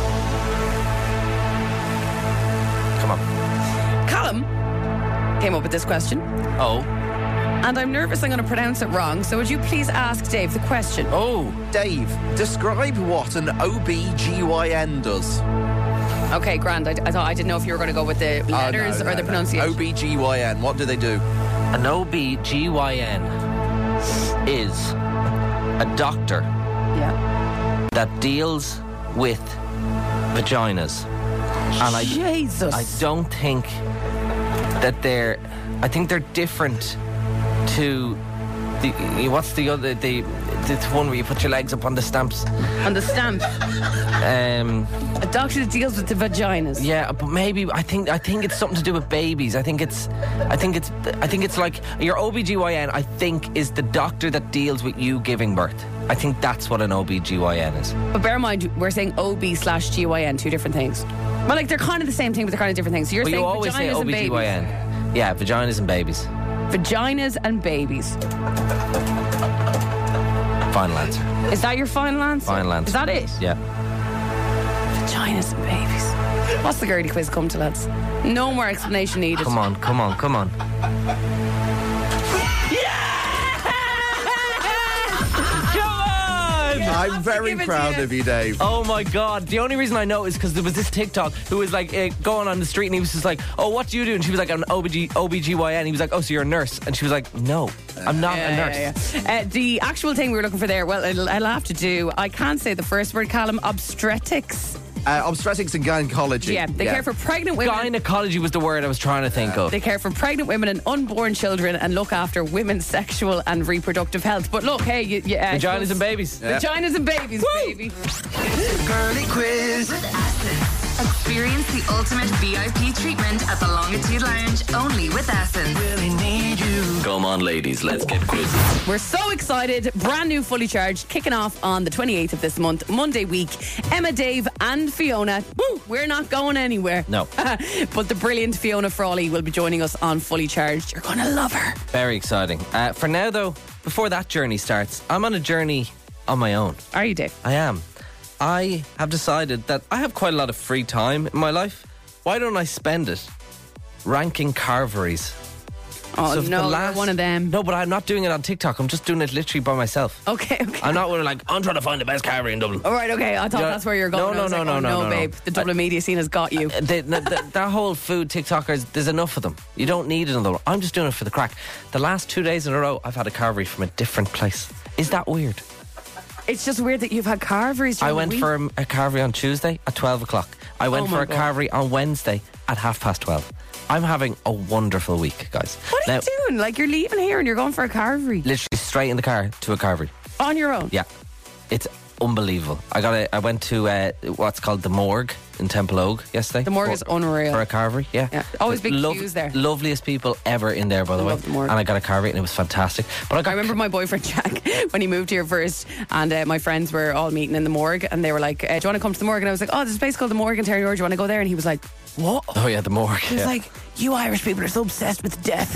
Come on. Callum came up with this question. Oh. And I'm nervous I'm going to pronounce it wrong, so would you please ask Dave the question? Oh. Dave, describe what an OBGYN does. Okay, grand. I thought I didn't know if you were going to go with the letters or the pronunciation. OBGYN, what do they do? An OBGYN is a doctor that deals with vaginas. And Jesus. I don't think that I think they're different to what's the other the one where you put your legs up on the stamps. On the stamp. A doctor that deals with the vaginas. Yeah, but maybe I think it's something to do with babies. I think it's like your OBGYN, I think, is the doctor that deals with you giving birth. I think that's what an OBGYN is. But bear in mind, we're saying OB/GYN, 2 different things. Well, like, they're kind of the same thing, but they're kind of different things. So you're saying you always say OBGYN. Yeah, vaginas and babies. Vaginas and babies. Final answer. Is that your final answer? Final answer. Is that it? Yeah. Vaginas and babies. What's the girly quiz come to, lads? No more explanation needed. Come on. I'm very proud of you, Dave. Oh my God. The only reason I know is because there was this TikTok who was like going on the street and he was just like, oh, what do you do? And she was like, I'm an OBGYN. He was like, oh, so you're a nurse? And she was like, no, I'm not a nurse. The actual thing we were looking for there, well, I'll have to do, I can't say the first word, Callum, obstetrics. Obstetrics and gynecology. Yeah, they care for pregnant women. Gynecology was the word I was trying to think of. They care for pregnant women and unborn children and look after women's sexual and reproductive health. But look, hey, vaginas and babies. Vaginas and babies, baby. Girly quiz. With Essence. Experience the ultimate VIP treatment at the Longitude Lounge, only with Essence. Really need you. Come on, ladies, let's get quizzing. We're so excited. Brand new Fully Charged, kicking off on the 28th of this month, Monday week. Emma, Dave and Fiona. Woo, we're not going anywhere. No. But the brilliant Fiona Frawley will be joining us on Fully Charged. You're going to love her. Very exciting. For now, though, before that journey starts, I'm on a journey on my own. Are you, Dave? I am. I have decided that I have quite a lot of free time in my life. Why don't I spend it ranking carveries? Oh, So no, you're one of them. No, but I'm not doing it on TikTok. I'm just doing it literally by myself. Okay. I'm not like, I'm trying to find the best carvery in Dublin. All right, okay. I thought that's where you're going. No, babe. The Dublin media scene has got you. That whole food TikTokers, there's enough of them. You don't need another one. I'm just doing it for the crack. The last 2 days in a row, I've had a carvery from a different place. Is that weird? It's just weird that you've had carveries. I went for a carvery on Tuesday at 12 o'clock. I went for a carvery on Wednesday at 12:30. I'm having a wonderful week, guys. What are you doing? Like, you're leaving here and you're going for a carvery? Literally straight in the car to a carvery. On your own? Yeah. It's unbelievable. I went to what's called the Morgue in Temple Ogue yesterday. The Morgue is unreal. For a carvery, yeah. Always big queues there. Loveliest people ever in there, by the way. Love the Morgue. And I got a carvery and it was fantastic. But I remember my boyfriend Jack, when he moved here first, and my friends were all meeting in the Morgue, and they were like, do you want to come to the Morgue? And I was like, oh, there's a place called the Morgue in Terry Orr. Do you want to go there? And he was like, what? Oh yeah, the Morgue. He was like, you Irish people are so obsessed with death.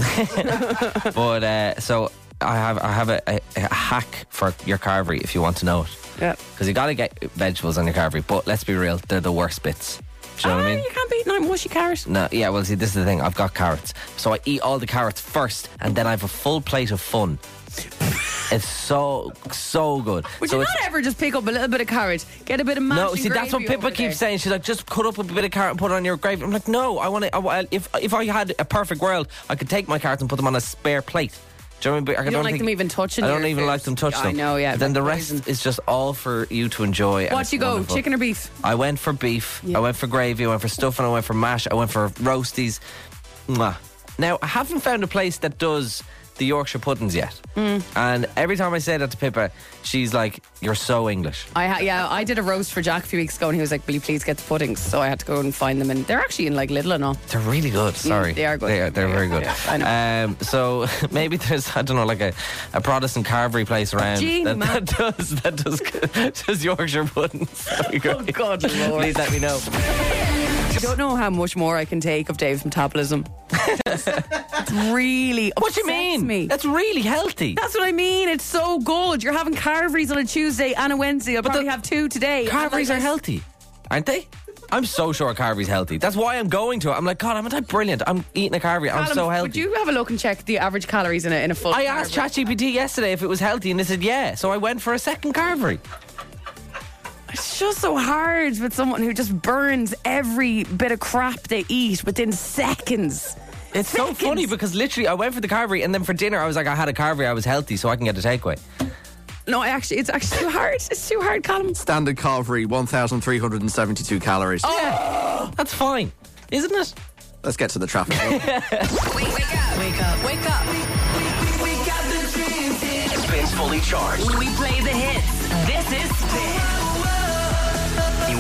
But so I have a hack for your carvery if you want to know it. Yeah. Because you got to get vegetables on your carvery, but let's be real, they're the worst bits. Do you know what I mean? You can't beat a mushy carrot. No, yeah, well, see, this is the thing. I've got carrots. So I eat all the carrots first, and then I have a full plate of fun. It's so good. Would you not ever just pick up a little bit of carrot, get a bit of mash? No, see, that's what Pippa keeps saying. She's like, just cut up a bit of carrot and put it on your gravy. I'm like, no, I want to. If I had a perfect world, I could take my carrots and put them on a spare plate. Do you know what I mean? You don't like them even touching. I don't even like them touching. I know, yeah. But then the rest is just all for you to enjoy. What you go, wonderful. Chicken or beef? I went for beef. Yeah. I went for gravy. I went for stuffing. I went for mash. I went for roasties. Mwah. Now, I haven't found a place that does the Yorkshire puddings yet. And every time I say that to Pippa, she's like, you're so English. I did a roast for Jack a few weeks ago and he was like, will you please get the puddings? So I had to go and find them, and they're actually in like Lidl and all. They're really good. Sorry. They are good. They're very good. Yeah, I know. So maybe there's, I don't know, like a Protestant carvery place around that does Yorkshire puddings. Oh God, Lord. Please let me know. You don't know how much more I can take of Dave's metabolism. It's really What do you mean? Me. That's really healthy. That's what I mean. It's so good. You're having carveries on a Tuesday and a Wednesday. I'll probably have two today. Carveries are healthy, aren't they? I'm so sure a carvery's healthy. That's why I'm going to it. I'm like, God, I'm brilliant. I'm eating a carvery. I'm so healthy. Would you have a look and check the average calories in a full I asked ChatGPT yesterday if it was healthy and they said yeah. So I went for a second carvery. It's just so hard with someone who just burns every bit of crap they eat within seconds. It's so funny because literally I went for the carvery and then for dinner I was like, I had a carvery, I was healthy, so I can get a takeaway. No, it's actually too hard. It's too hard, Callum. Standard carvery, 1,372 calories. Oh, that's fine, isn't it? Let's get to the traffic. Wake up. Wake up. Wake up. We got the dreams here. Spins Fully Charged. We play the hits. This is Spin. Y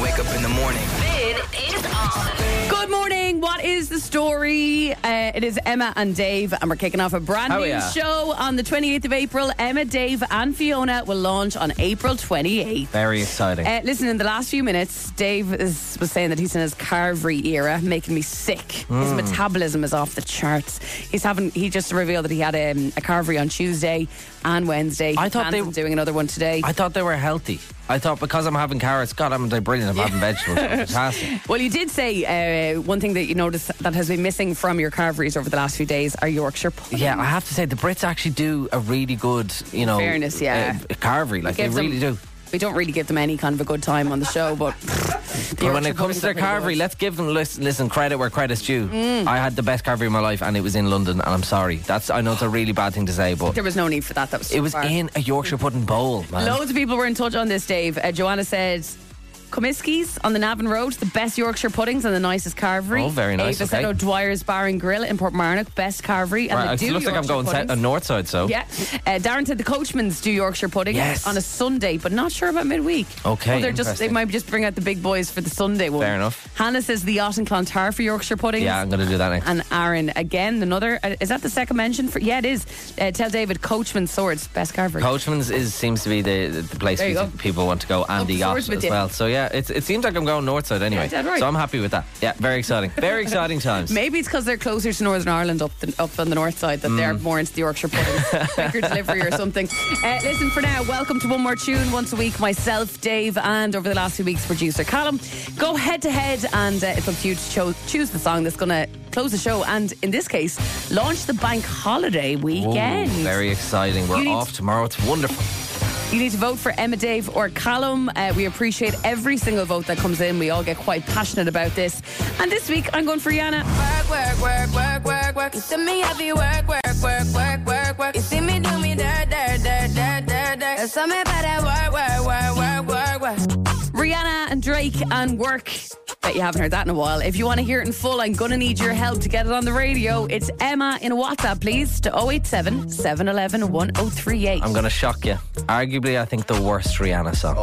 wake up in the morning. Bid is on. Good morning. What is the story? It is Emma and Dave, and we're kicking off a brand new show on the 28th of April. Emma, Dave, and Fiona will launch on April 28th. Very exciting. Listen, in the last few minutes, Dave was saying that he's in his carvery era, making me sick. His metabolism is off the charts. He just revealed that he had a carvery on Tuesday and Wednesday. I thought they were doing another one today. I thought they were healthy. I thought because I'm having carrots, God, I'm brilliant. I'm having vegetables. Fantastic. Well, you did say one thing that you noticed that has been missing from your carveries over the last few days are Yorkshire puddings. Yeah, I have to say the Brits actually do a really good, fairness, carvery. Like they really do. We don't really give them any kind of a good time on the show, but when it comes to their carvery, let's give them listen credit where credit's due. I had the best carvery of my life, and it was in London. And I'm sorry, I know it's a really bad thing to say, but there was no need for that. It was in a Yorkshire pudding bowl, man. Loads of people were in touch on this, Dave. Joanna said Comiskey's on the Navan Road, the best Yorkshire puddings and the nicest carvery. Oh, very nice. Ava said O'Dwyer's Bar and Grill in Portmarnock, best carvery. And right, it looks like I'm going on north side, so. Yeah. Darren said the Coachmans do Yorkshire puddings on a Sunday, but not sure about midweek. Okay. Well, they might just bring out the big boys for the Sunday one. Fair enough. Hannah says the Yacht and Clontarf for Yorkshire puddings. Yeah, I'm going to do that next. And Aaron, again, another, is that the second mention? Yeah, it is. Tell David, Coachman's Swords, best carvery. Coachman's seems to be the place people want to go, and the Yacht as well. So yeah, it seems like I'm going north side anyway. Right. So I'm happy with that. Yeah, very exciting. Very exciting times. Maybe it's because they're closer to Northern Ireland up on the north side that they're more into the Yorkshire puddings. Quicker delivery or something. Listen, for now, welcome to One More Tune once a week. Myself, Dave, and over the last few weeks, producer Callum. Go head to head, and it's up to you to choose the song that's going to close the show, and in this case, launch the bank holiday weekend. Ooh, very exciting. We're off tomorrow. It's wonderful. You need to vote for Emma, Dave, or Callum. We appreciate every single vote that comes in. We all get quite passionate about this. And this week, I'm going for Rihanna. Work, work, work, work, work, work. You see me heavy work, work, work, work, work, work. You see me do me dirt, dirt, dirt, dirt, dirt, dirt. There's something about that work, work, work, work, work, work. Rihanna and Drake and Work. Bet you haven't heard that in a while. If you want to hear it in full, I'm going to need your help to get it on the radio. It's Emma in a WhatsApp, please, to 087 711 1038. I'm going to shock you. Arguably, I think the worst Rihanna song.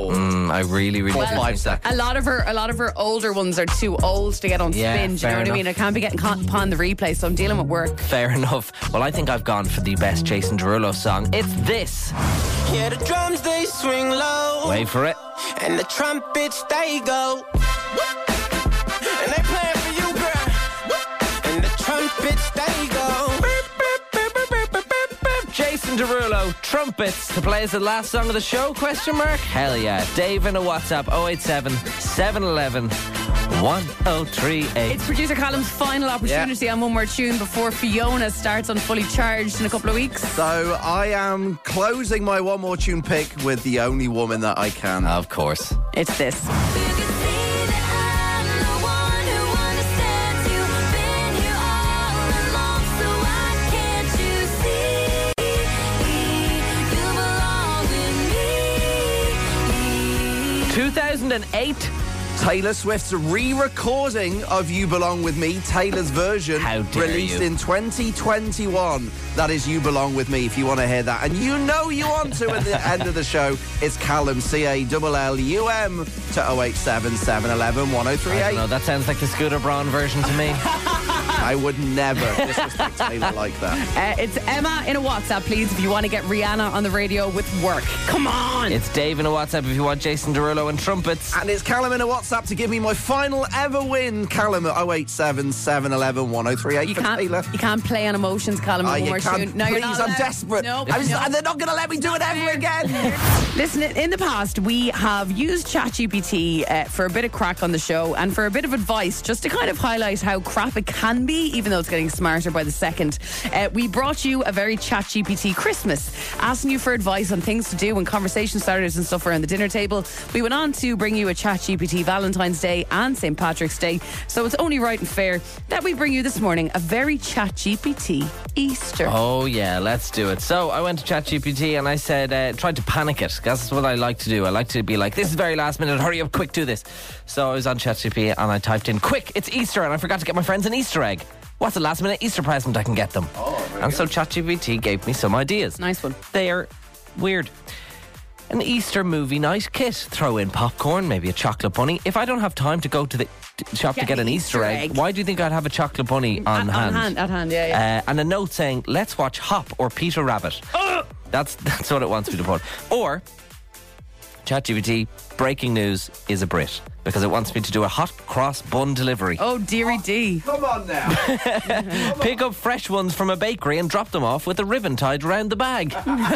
I really, really do. 5 seconds. A lot of her older ones are too old to get on spin. Do you know what I mean? I can't be getting caught upon the replay, so I'm dealing with Work. Fair enough. Well, I think I've gone for the best Jason Derulo song. It's this. Yeah, the drums they swing low. Wait for it. And the trumpets they go. And they playing for you, girl. And the trumpets they go. Jason Derulo, trumpets, to play as the last song of the show, question mark? Hell yeah. Dave in a WhatsApp, 087 711 1038. It's producer Callum's final opportunity on One More Tune before Fiona starts on Fully Charged in a couple of weeks. So I am closing my One More Tune pick with the only woman that I can. Of course. It's this. In 2008, Taylor Swift's re-recording of You Belong With Me, Taylor's version, released in 2021. That is You Belong With Me, if you want to hear that. And you know you want to at the end of the show. It's Callum, CALLUM, to 087 711 1038. I don't know, that sounds like the Scooter Braun version to me. I would never disrespect Taylor like that. It's Emma in a WhatsApp, please, if you want to get Rihanna on the radio with Work. Come on! It's Dave in a WhatsApp if you want Jason Derulo and trumpets. And it's Callum in a WhatsApp to give me my final ever win. Callum at 087 711 1038 for Taylor. You can't play on emotions, Callum. No, please, I'm desperate. Nope. They're not going to let me do it ever again. Listen, in the past, we have used ChatGPT for a bit of crack on the show and for a bit of advice, just to kind of highlight how crap it can be, even though it's getting smarter by the second. We brought you a very ChatGPT Christmas, asking you for advice on things to do and conversation starters and stuff around the dinner table. We went on to bring you a ChatGPT Valentine's Day and St. Patrick's Day, so it's only right and fair that we bring you this morning a very ChatGPT Easter. Oh yeah, let's do it. So I went to ChatGPT and I said, tried to panic it. That's what I like to do. I like to be like, this is very last minute, hurry up, quick, do this. So I was on ChatGPT and I typed in, quick, it's Easter and I forgot to get my friends an Easter egg. What's the last minute Easter present I can get them? So ChatGPT gave me some ideas. Nice one. They are weird. An Easter movie night kit. Throw in popcorn, maybe a chocolate bunny. If I don't have time to go to the shop to get an Easter egg, why do you think I'd have a chocolate bunny on hand? At hand, yeah. And a note saying, let's watch Hop or Peter Rabbit. That's what it wants me to put. Or, ChatGPT, breaking news is a Brit. Because it wants me to do a hot cross bun delivery. Oh, dearie D. Come on now. Pick up fresh ones from a bakery and drop them off with a ribbon tied around the bag.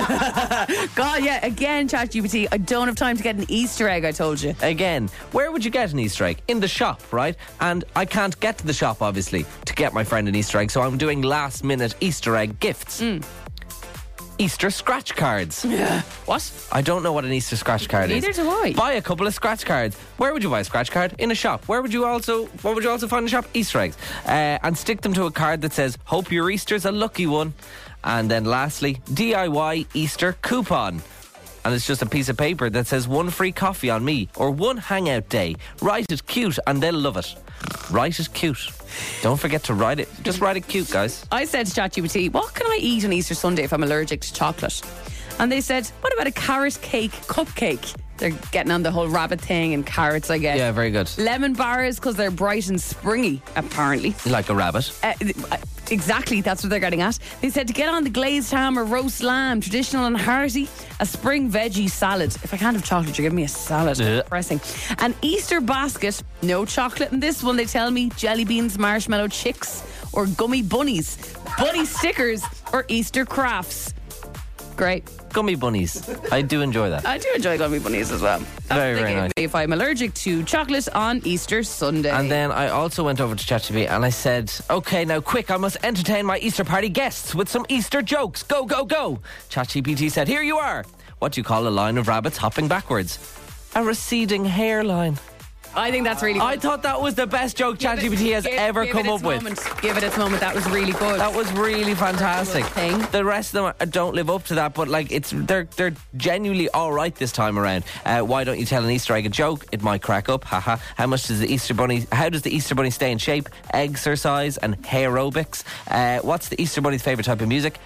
God, yeah, again, ChatGPT, I don't have time to get an Easter egg, I told you. Again, where would you get an Easter egg? In the shop, right? And I can't get to the shop, obviously, to get my friend an Easter egg, so I'm doing last minute Easter egg gifts. Easter scratch cards. Yeah. What? I don't know what an Easter scratch card is. Neither do I. Buy a couple of scratch cards. Where would you buy a scratch card? In a shop. What would you also find in a shop? Easter eggs. And stick them to a card that says, hope your Easter's a lucky one. And then lastly, DIY Easter coupon. And it's just a piece of paper that says 1 free coffee on me or 1 hangout day. Write it cute and they'll love it. Write it cute. Don't forget to write it. Just write it cute, guys. I said to ChatGPT, what can I eat on Easter Sunday if I'm allergic to chocolate? And they said, what about a carrot cake cupcake? They're getting on the whole rabbit thing and carrots, I guess. Yeah, very good. Lemon bars because they're bright and springy, apparently. Like a rabbit. Exactly, that's what they're getting at. They said to get on the glazed ham or roast lamb, traditional and hearty, a spring veggie salad. If I can't have chocolate, you're giving me a salad. Depressing. An Easter basket, no chocolate in this one, they tell me. Jelly beans, marshmallow chicks, or gummy bunnies. Bunny stickers, or Easter crafts. Great. Gummy bunnies. I do enjoy that. I do enjoy gummy bunnies as well. Very, very nice. If I'm allergic to chocolate on Easter Sunday. And then I also went over to ChatGPT and I said, okay, now quick, I must entertain my Easter party guests with some Easter jokes. Go, go, go. ChatGPT said, here you are. What do you call a line of rabbits hopping backwards? A receding hairline. I think that's really good. I thought that was the best joke ChatGPT has ever come up with. Give it its moment. That was really good. That was really fantastic. The rest of them don't live up to that, but like they're genuinely all right this time around. Why don't you tell an Easter egg a joke? It might crack up. Haha. How does the Easter Bunny stay in shape? Exercise and aerobics. What's the Easter Bunny's favourite type of music?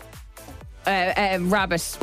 Rabbit.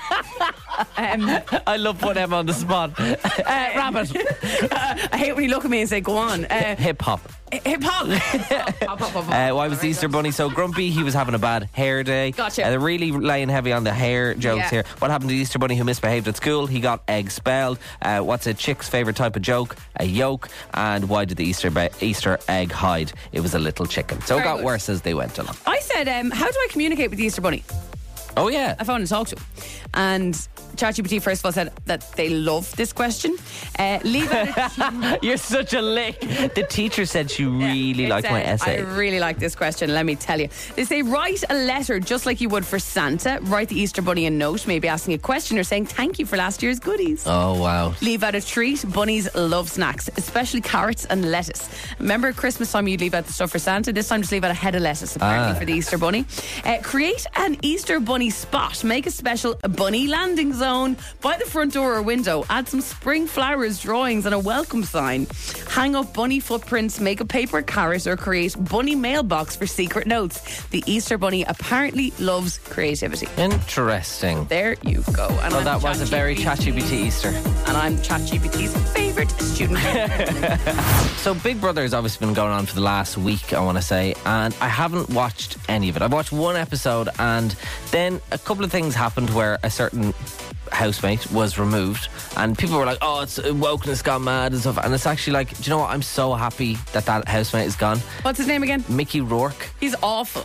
I love putting him on the spot. Rabbit. I hate when you look at me and say, go on. Hip hop. Hip hop. Why was the Easter Bunny so grumpy? He was having a bad hair day. Gotcha. They're really laying heavy on the hair jokes here. What happened to the Easter Bunny who misbehaved at school? He got egg spelled. What's a chick's favourite type of joke? A yolk. And why did the Easter egg hide? It was a little chicken. So it got worse as they went along. I said, how do I communicate with the Easter Bunny? Oh, yeah. I phoned and talked to him. And ChatGPT first of all said that they love this question. Leave it. You're such a lick. The teacher said she really liked my essay. I really like this question, let me tell you. They say write a letter just like you would for Santa. Write the Easter Bunny a note, maybe asking a question or saying thank you for last year's goodies. Oh, wow. Leave out a treat. Bunnies love snacks, especially carrots and lettuce. Remember at Christmas time you'd leave out the stuff for Santa? This time just leave out a head of lettuce, apparently, for the Easter Bunny. Create an Easter Bunny spot. Make a special bunny landing zone by the front door or window. Add some spring flowers, drawings and a welcome sign. Hang up bunny footprints, make a paper carrot or create bunny mailbox for secret notes. The Easter Bunny apparently loves creativity. Interesting. There you go. And well, that was a very ChatGPT Easter. And I'm ChatGPT's favourite student. So Big Brother has obviously been going on for the last week, I want to say, and I haven't watched any of it. I've watched one episode and then a couple of things happened where a certain housemate was removed and people were like, oh, it's wokeness gone mad and stuff, and it's actually like, do you know what, I'm so happy that housemate is gone. What's his name again? Mickey Rourke. He's awful.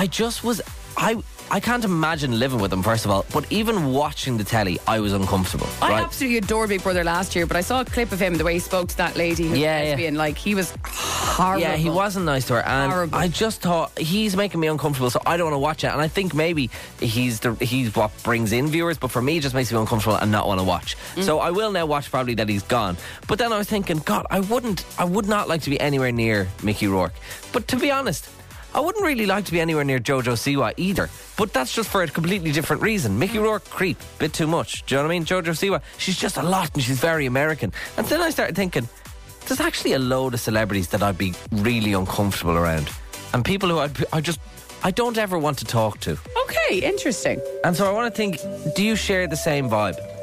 I can't imagine living with him, first of all, but even watching the telly, I was uncomfortable. I absolutely adored Big Brother last year, but I saw a clip of him, the way he spoke to that lady who was lesbian, like he was horrible. Yeah, he wasn't nice to her, and horrible. I just thought, he's making me uncomfortable, so I don't want to watch it, and I think maybe he's what brings in viewers, but for me, it just makes me uncomfortable and not want to watch. So I will now watch probably that he's gone. But then I was thinking, God, I would not like to be anywhere near Mickey Rourke. But to be honest, I wouldn't really like to be anywhere near Jojo Siwa either. But that's just for a completely different reason. Mickey Rourke, creep, bit too much. Do you know what I mean? Jojo Siwa, she's just a lot and she's very American. And then I started thinking, there's actually a load of celebrities that I'd be really uncomfortable around. And people who I don't ever want to talk to. Okay, interesting. And so I want to think, do you share the same vibe?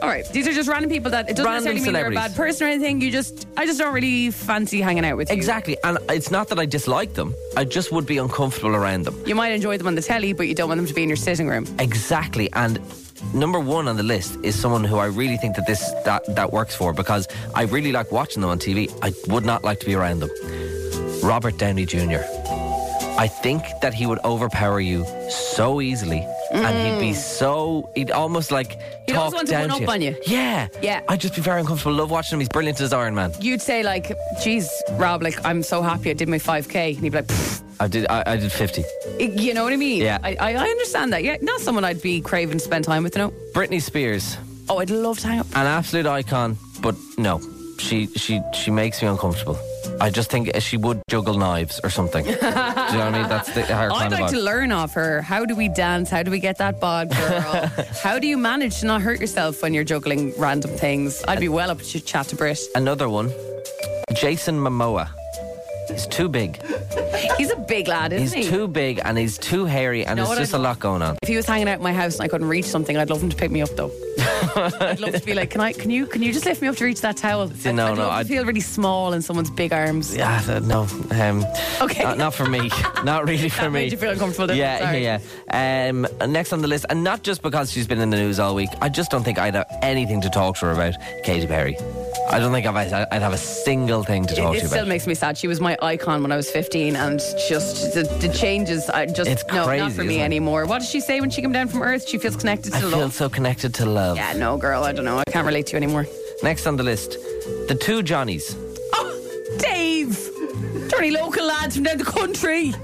All right. These are just random people that it doesn't Random necessarily mean they're a celebrities. bad person or anything. I just don't really fancy hanging out with you. Exactly. And it's not that I dislike them. I just would be uncomfortable around them. You might enjoy them on the telly, but you don't want them to be in your sitting room. Exactly. And number one on the list is someone who I really think that works for, because I really like watching them on TV. I would not like to be around them. Robert Downey Jr. I think that he would overpower you so easily, and he'd almost like He'd talk also want to down one to up on you. Yeah. I'd just be very uncomfortable. Love watching him. He's brilliant as Iron Man. You'd say like, geez, Rob, like, I'm so happy I did my 5K. And he'd be like, pfft. I did 50. You know what I mean? Yeah. I understand that. Yeah, not someone I'd be craving to spend time with, no. Britney Spears, Oh, I'd love to hang up. an absolute icon, but no, she makes me uncomfortable. I just think she would juggle knives or something. Do you know what I mean? That's her I'd kind of like vibe. to learn off her. How do we dance? How do we get that bod, girl? How do you manage to not hurt yourself when you're juggling random things? I'd be well up to chat to Brit. Another one, Jason Momoa. He's too big. He's a big lad, isn't he? He's too big and he's too hairy, and know there's what just I'd a lot going on. If he was hanging out at my house and I couldn't reach something, I'd love him to pick me up though. I'd love to be like, can you just lift me up to reach that towel? I'd love to feel really small in someone's big arms. Yeah, no. Okay. Not for me. Not really for That me. made you feel uncomfortable, didn't it? Sorry. Yeah. Next on the list, and not just because she's been in the news all week, I just don't think I'd have anything to talk to her about. Katy Perry. I don't think I'd have a single thing to talk to It you still about. makes me sad. She was my icon when I was 15, and just the changes, It's no, crazy, not for me isn't it? anymore. What does she say when she came down from Earth? She feels connected to I feel love. so connected to love. Yeah, no, girl, I don't know. I can't relate to you anymore. Next on the list, the two Johnnies. Oh, Dave! Dirty local lads from down the country.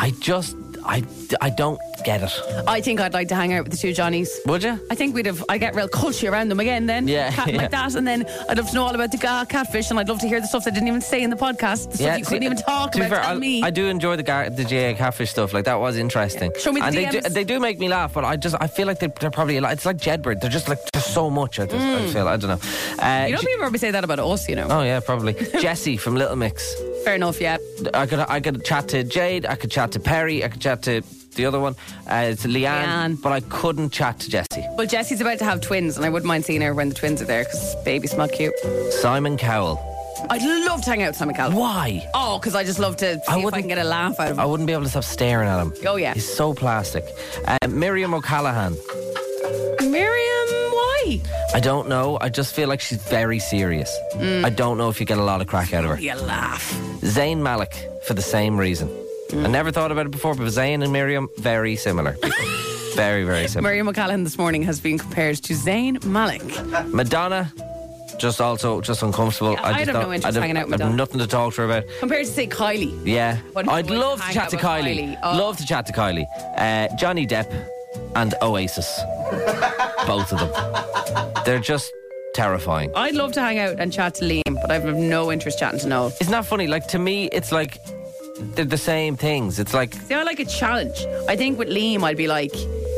I don't get it. I think I'd like to hang out with the two Johnnies. Would you? I think I'd get real culty around them again then. Yeah, Chatting yeah. like that. And then I'd love to know all about the catfish, and I'd love to hear the stuff they didn't even say in the podcast. The stuff you couldn't even talk to be about. fair, Tell me. I do enjoy the GA catfish stuff. Like, that was interesting. Show me the and DMs. they do make me laugh, but I feel like they're probably a lot. It's like Jedward. They're just like, there's so much. I feel, I don't know. You don't people ever say that about us, you know. Oh yeah, probably. Jessie from Little Mix. Fair enough, yeah. I could chat to Jade. I could chat to Perry. I could chat to the other one. It's Leanne. But I couldn't chat to Jessie. Well, Jessie's about to have twins, and I wouldn't mind seeing her when the twins are there, because baby's smell cute. Simon Cowell. I'd love to hang out with Simon Cowell. Why? Oh, because I just love to see if I can get a laugh out of him. I wouldn't be able to stop staring at him. Oh, yeah. He's so plastic. Miriam O'Callaghan. Miriam, why? I don't know. I just feel like she's very serious. I don't know if you get a lot of crack out of her. You laugh. Zayn Malik, for the same reason. I never thought about it before, but Zayn and Miriam, very similar people. Very, very similar. Miriam O'Callaghan this morning has been compared to Zayn Malik. Madonna, just uncomfortable. Yeah, I'd have no interest hanging out with I'd have Madonna. nothing to talk to her about. Compared to, say, Kylie. Yeah. What I'd would love to hang chat out to with Kylie. Oh. Love to chat to Kylie. Johnny Depp and Oasis. Both of them. They're just terrifying. I'd love to hang out and chat to Liam, but I have no interest chatting to Noel. Isn't that funny? Like, to me, it's like they're the same things. It's like, See, I like a challenge. I think with Liam, I'd be like,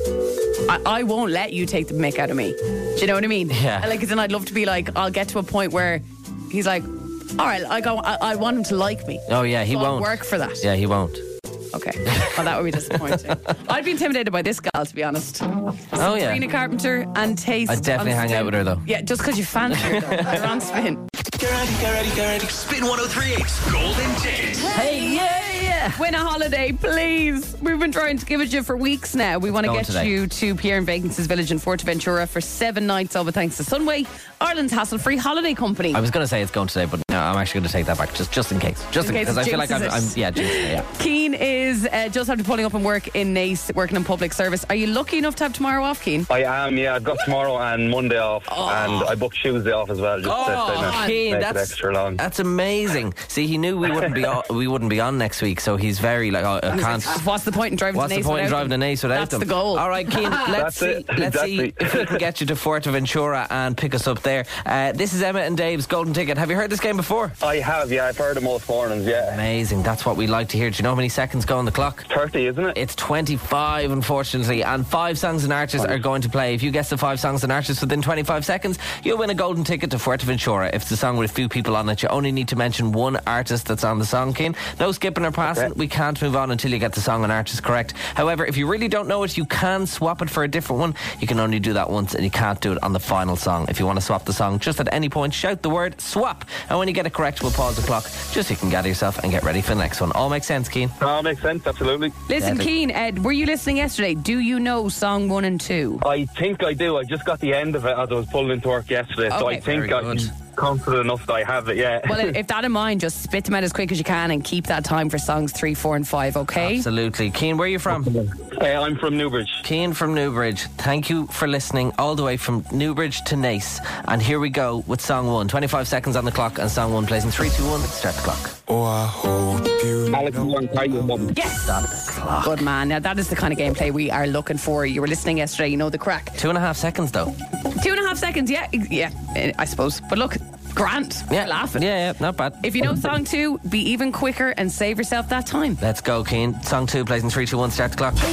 I won't let you take the mick out of me. Do you know what I mean? Yeah. Like, then I'd love to be like, I'll get to a point where he's like, all right, I want him to like me. oh yeah, he So I'll won't work for that. Yeah, he won't. Okay. Well, that would be disappointing. I'd be intimidated by this gal, to be honest. Oh yeah. Sabrina Carpenter and Taste. I'd definitely on hang Spin. out with her, though. Yeah, just because you fancy her, though. They're on Spin. Get ready. Spin 103.8's Golden Ticket. Hey, yeah. Win a holiday, please. We've been trying to give it you for weeks now. We want to Going get today. you to Pierre and Vacance's Village in Fuerteventura for 7 nights over thanks to Sunway, Ireland's hassle-free holiday company. I was going to say it's going today, but no, I'm actually going to take that back just in case. Just in case, because I feel like jinxes it. I'm jinxing it, yeah. Keane is just after pulling up and work in Nace, working in public service. Are you lucky enough to have tomorrow off, Keane? I am, yeah. I've got tomorrow and Monday off, and I booked Tuesday off as well, just to kind of Keane, make it extra long. That's amazing. See, he knew we wouldn't be on next week, so he's very like, I can't. What's the point in driving What's to the Nace point in without driving them? to Nace without That's them? the goal. All right, Keane, let's That's see it. Exactly. if we can get you to Fuerteventura and pick us up there. This is Emma and Dave's Golden Ticket. Have you heard this game before? I have, yeah. I've heard it most mornings, yeah. Amazing. That's what we like to hear. Do you know how many seconds go on the clock? 30, isn't it? It's 25, unfortunately, and 5 songs and artists are going to play. If you guess the 5 songs and artists within 25 seconds, you'll win a golden ticket to Fuerteventura. If it's a song with a few people on it, you only need to mention one artist that's on the song, Keane. No skipping or passing. listen, we can't move on until you get the song and artist correct. However, if you really don't know it, you can swap it for a different one. You can only do that once, and you can't do it on the final song. If you want to swap the song, just at any point, shout the word swap. And when you get it correct, we'll pause the clock just so you can gather yourself and get ready for the next one. All makes sense, Keane? All makes sense, absolutely. Listen, Keane, Ed, were you listening yesterday? Do you know song 1 and 2? I think I do. I just got the end of it as I was pulling into work yesterday, so I think I'm confident enough that I have it, yeah. Well, if that in mind, just spit them out as quick as you can and keep that time for songs 3, 4 and 5, okay? Absolutely. Keane, where are you from? I'm from Newbridge. Keane from Newbridge. Thank you for listening all the way from Newbridge to Nace. And here we go with song 1. 25 seconds on the clock, and song 1 plays in 3, 2, 1. Start the clock. Oh, I hope you Yes! Start the clock. Good man. Now, that is the kind of gameplay we are looking for. You were listening yesterday, you know the crack. 2.5 seconds, though. 2.5 seconds, yeah, I suppose. But look, grand. Yeah, laughing. Yeah, not bad. If you know song 2, be even quicker and save yourself that time. Let's go, Keane. Song 2 plays in 3, 2, 1. Start the clock.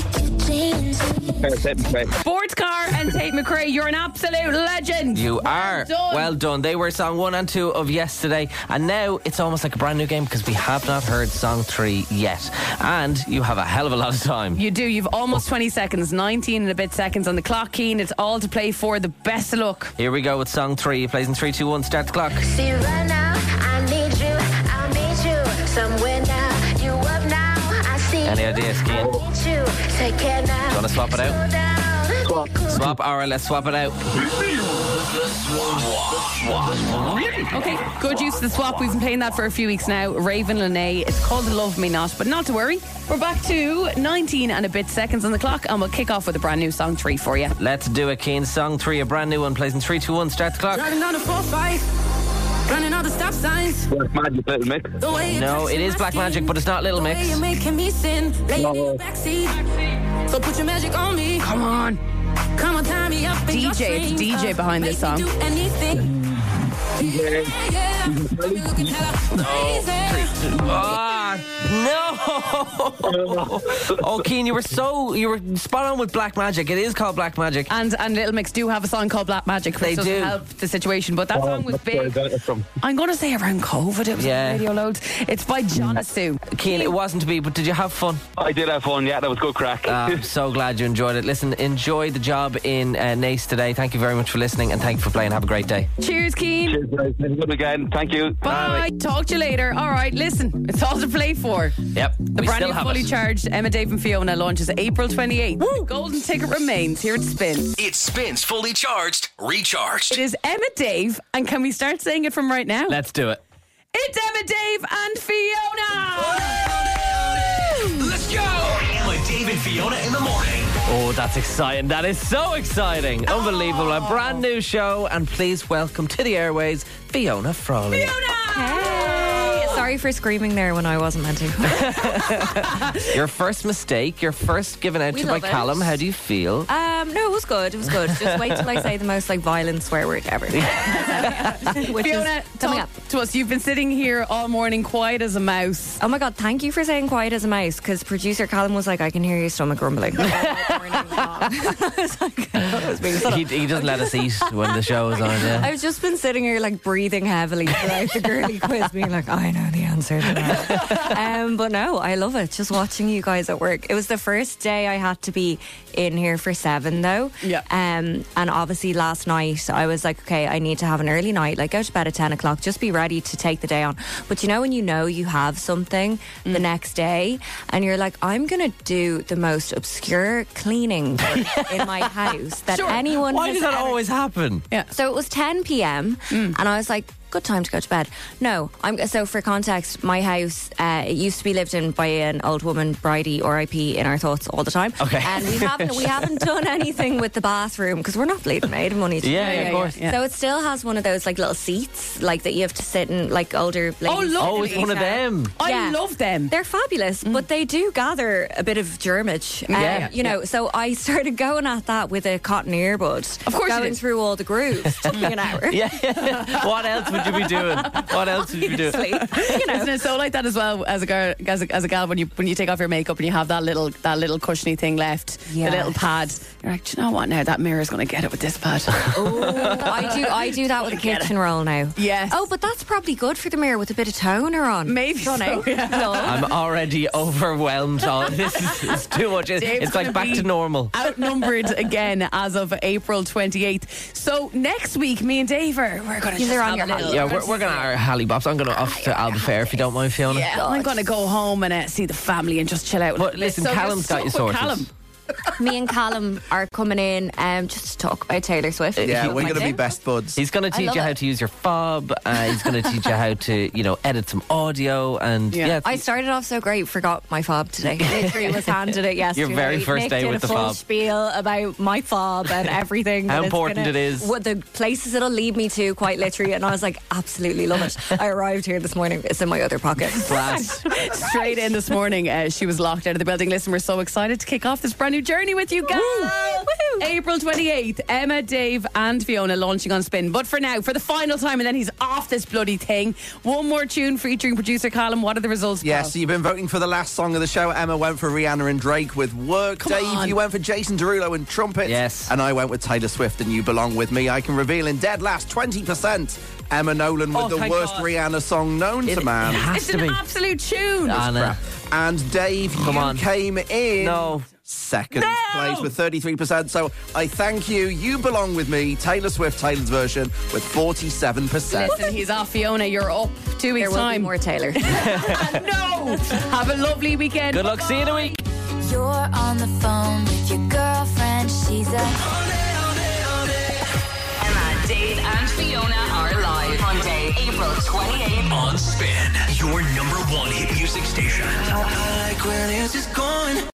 Sports Car and Tate McRae, you're an absolute legend. You are. Well done. They were song 1 and 2 of yesterday, and now it's almost like a brand new game because we have not heard song 3 yet, and you have a hell of a lot of time. You do. You've almost 20 seconds, 19 and a bit seconds on the clock, Keane. It's all to play for. The best of luck. Here we go with song 3. It plays in 3, 2, 1. Start the clock. See right now, I need you, I'll meet you somewhere now. You up now, I see Any ideas, Keane? you. Take care now. Do you want to swap it out? Swap. All right, let's swap it out. Okay, good use of the swap. We've been playing that for a few weeks now. Raven Lene. It's called Love Me Not, but not to worry. We're back to 19 and a bit seconds on the clock, and we'll kick off with a brand new song 3 for you. Let's do it, Keane. Song 3, a brand new one, plays in 3, 2, 1. Start the clock. Driving down the 4-5, running all the stop signs. Black Magic, Little Mix. No, it is Black Magic, but it's not Little Mix. You're making me sin. Lay in the backseat. So put your magic on me. Come on. Come on, tie me up in your DJ, it's DJ behind this song. do anything. No! Oh, Keane, you were spot on with Black Magic. It is called Black Magic. And Little Mix do have a song called Black Magic, which doesn't help the situation, but that song was big. I'm going to say around COVID, it was on radio loads. It's by John Sue. Keane, it wasn't to be, but did you have fun? I did have fun, yeah, that was good crack. I'm so glad you enjoyed it. Listen, enjoy the job in Nace today. Thank you very much for listening, and thank you for playing. Have a great day. Cheers, Keane. Cheers, guys. Have a good weekend. Thank you. Bye. Talk to you later. All right, listen, it's all to play for. Yep. The brand new Fully Charged Emma, Dave and Fiona launches April 28th. The golden ticket remains. Here it spins. It spins fully charged, recharged. It is Emma, Dave, and can we start saying it from right now? Let's do it. It's Emma, Dave and Fiona. Let's go! Emma, Dave and Fiona in the morning. Oh, that's exciting. That is so exciting. Unbelievable. A brand new show, and please welcome to the airways, Fiona Frawley. Hey, sorry for screaming there when I wasn't meant to. Your first mistake, your first given out We to by love it. Callum. How do you feel? No, it was good. It was good. Just wait till I say the most violent swear word ever. Which Fiona, is coming up. to us. You've been sitting here all morning quiet as a mouse. Oh my God, thank you for saying quiet as a mouse, because producer Callum was like, I can hear your stomach grumbling. I was like, I was being shut up. He doesn't let us eat when the show is on, yeah. I've just been sitting here like breathing heavily throughout the girly quiz, being like, I know the answer to that. But no, I love it. Just watching you guys at work. It was the first day I had to be in here for 7 though. Yeah. And obviously last night I was like, okay, I need to have an early night, like go to bed at 10 o'clock, just be ready to take the day on. But you know when you have something the next day and you're like, I'm going to do the most obscure cleaning work in my house that anyone Why has does that ever- always happen? Yeah. So it was 10 p.m. and I was like, good time to go to bed. No, so for context, my house, it used to be lived in by an old woman, Bridie, R.I.P. in our thoughts all the time. Okay. And we haven't done anything with the bathroom because we're not bleeding made of money. To Yeah, of course. yeah. So it still has one of those like little seats, like that you have to sit in, like older ladies. Oh, lovely. Oh, it's one of them. I love them. They're fabulous, but they do gather a bit of germage. Yeah. You know, so I started going at that with a cotton earbud. Of course you going did. through all the grooves. Took me an hour. Yeah. What else would you be doing? What else would you be doing? Isn't it so like that as well as a girl, as a gal when you take off your makeup and you have that little cushiony thing left, the little pad. You're like, do you know what? Now that mirror's going to get it with this pad. I do that with a kitchen roll now. Yes. Oh, but that's probably good for the mirror with a bit of toner on. Maybe so. No. I'm already overwhelmed. This is too much. It's like back to normal. Outnumbered again as of April 28th. So next week, me and Dave we're going to we're going to our Halley Bops. I'm going to off to Albufeira if you don't mind, Fiona. Yeah, I'm going to go home and see the family and just chill out. But listen, Callum's got you sorted. Callum. Me and Callum are coming in just to talk about Taylor Swift. Yeah, we're going to be best buds. He's going to teach you how to use your fob. He's going to teach you how to, edit some audio. And I started off so great, forgot my fob today. Literally was handed it yesterday. Your very first Nick day did with the a full fob. spiel about my fob and everything. How important it is. What the places it'll lead me to, quite literally. And I was like, absolutely love it. I arrived here this morning. It's in my other pocket. Straight in this morning, she was locked out of the building. Listen, we're so excited to kick off this brand new journey with you guys. April 28th, Emma, Dave and Fiona launching on Spin. But for now, for the final time, and then he's off this bloody thing, one more tune featuring producer Callum. What are the results, Yes, so you've been voting for the last song of the show. Emma went for Rihanna and Drake with Work. Come Dave, on. you went for Jason Derulo and Trumpets. Yes. And I went with Taylor Swift and You Belong With Me. I can reveal in dead last 20%. Emma Nolan with the worst Rihanna song known to man. It's an absolute tune. Anna. And Dave, you came in second place with 33%. So I thank you. You Belong With Me, Taylor Swift, Taylor's version with 47%. Listen, he's off. Fiona, you're up 2 weeks' There will time. be more Taylor. No! Have a lovely weekend. Good luck. See you in a week. You're on the phone with your girlfriend. She's a Emma, Dave, and Fiona are live Monday, April 28th On Spin, your #1 hit music station. I like when this is gone.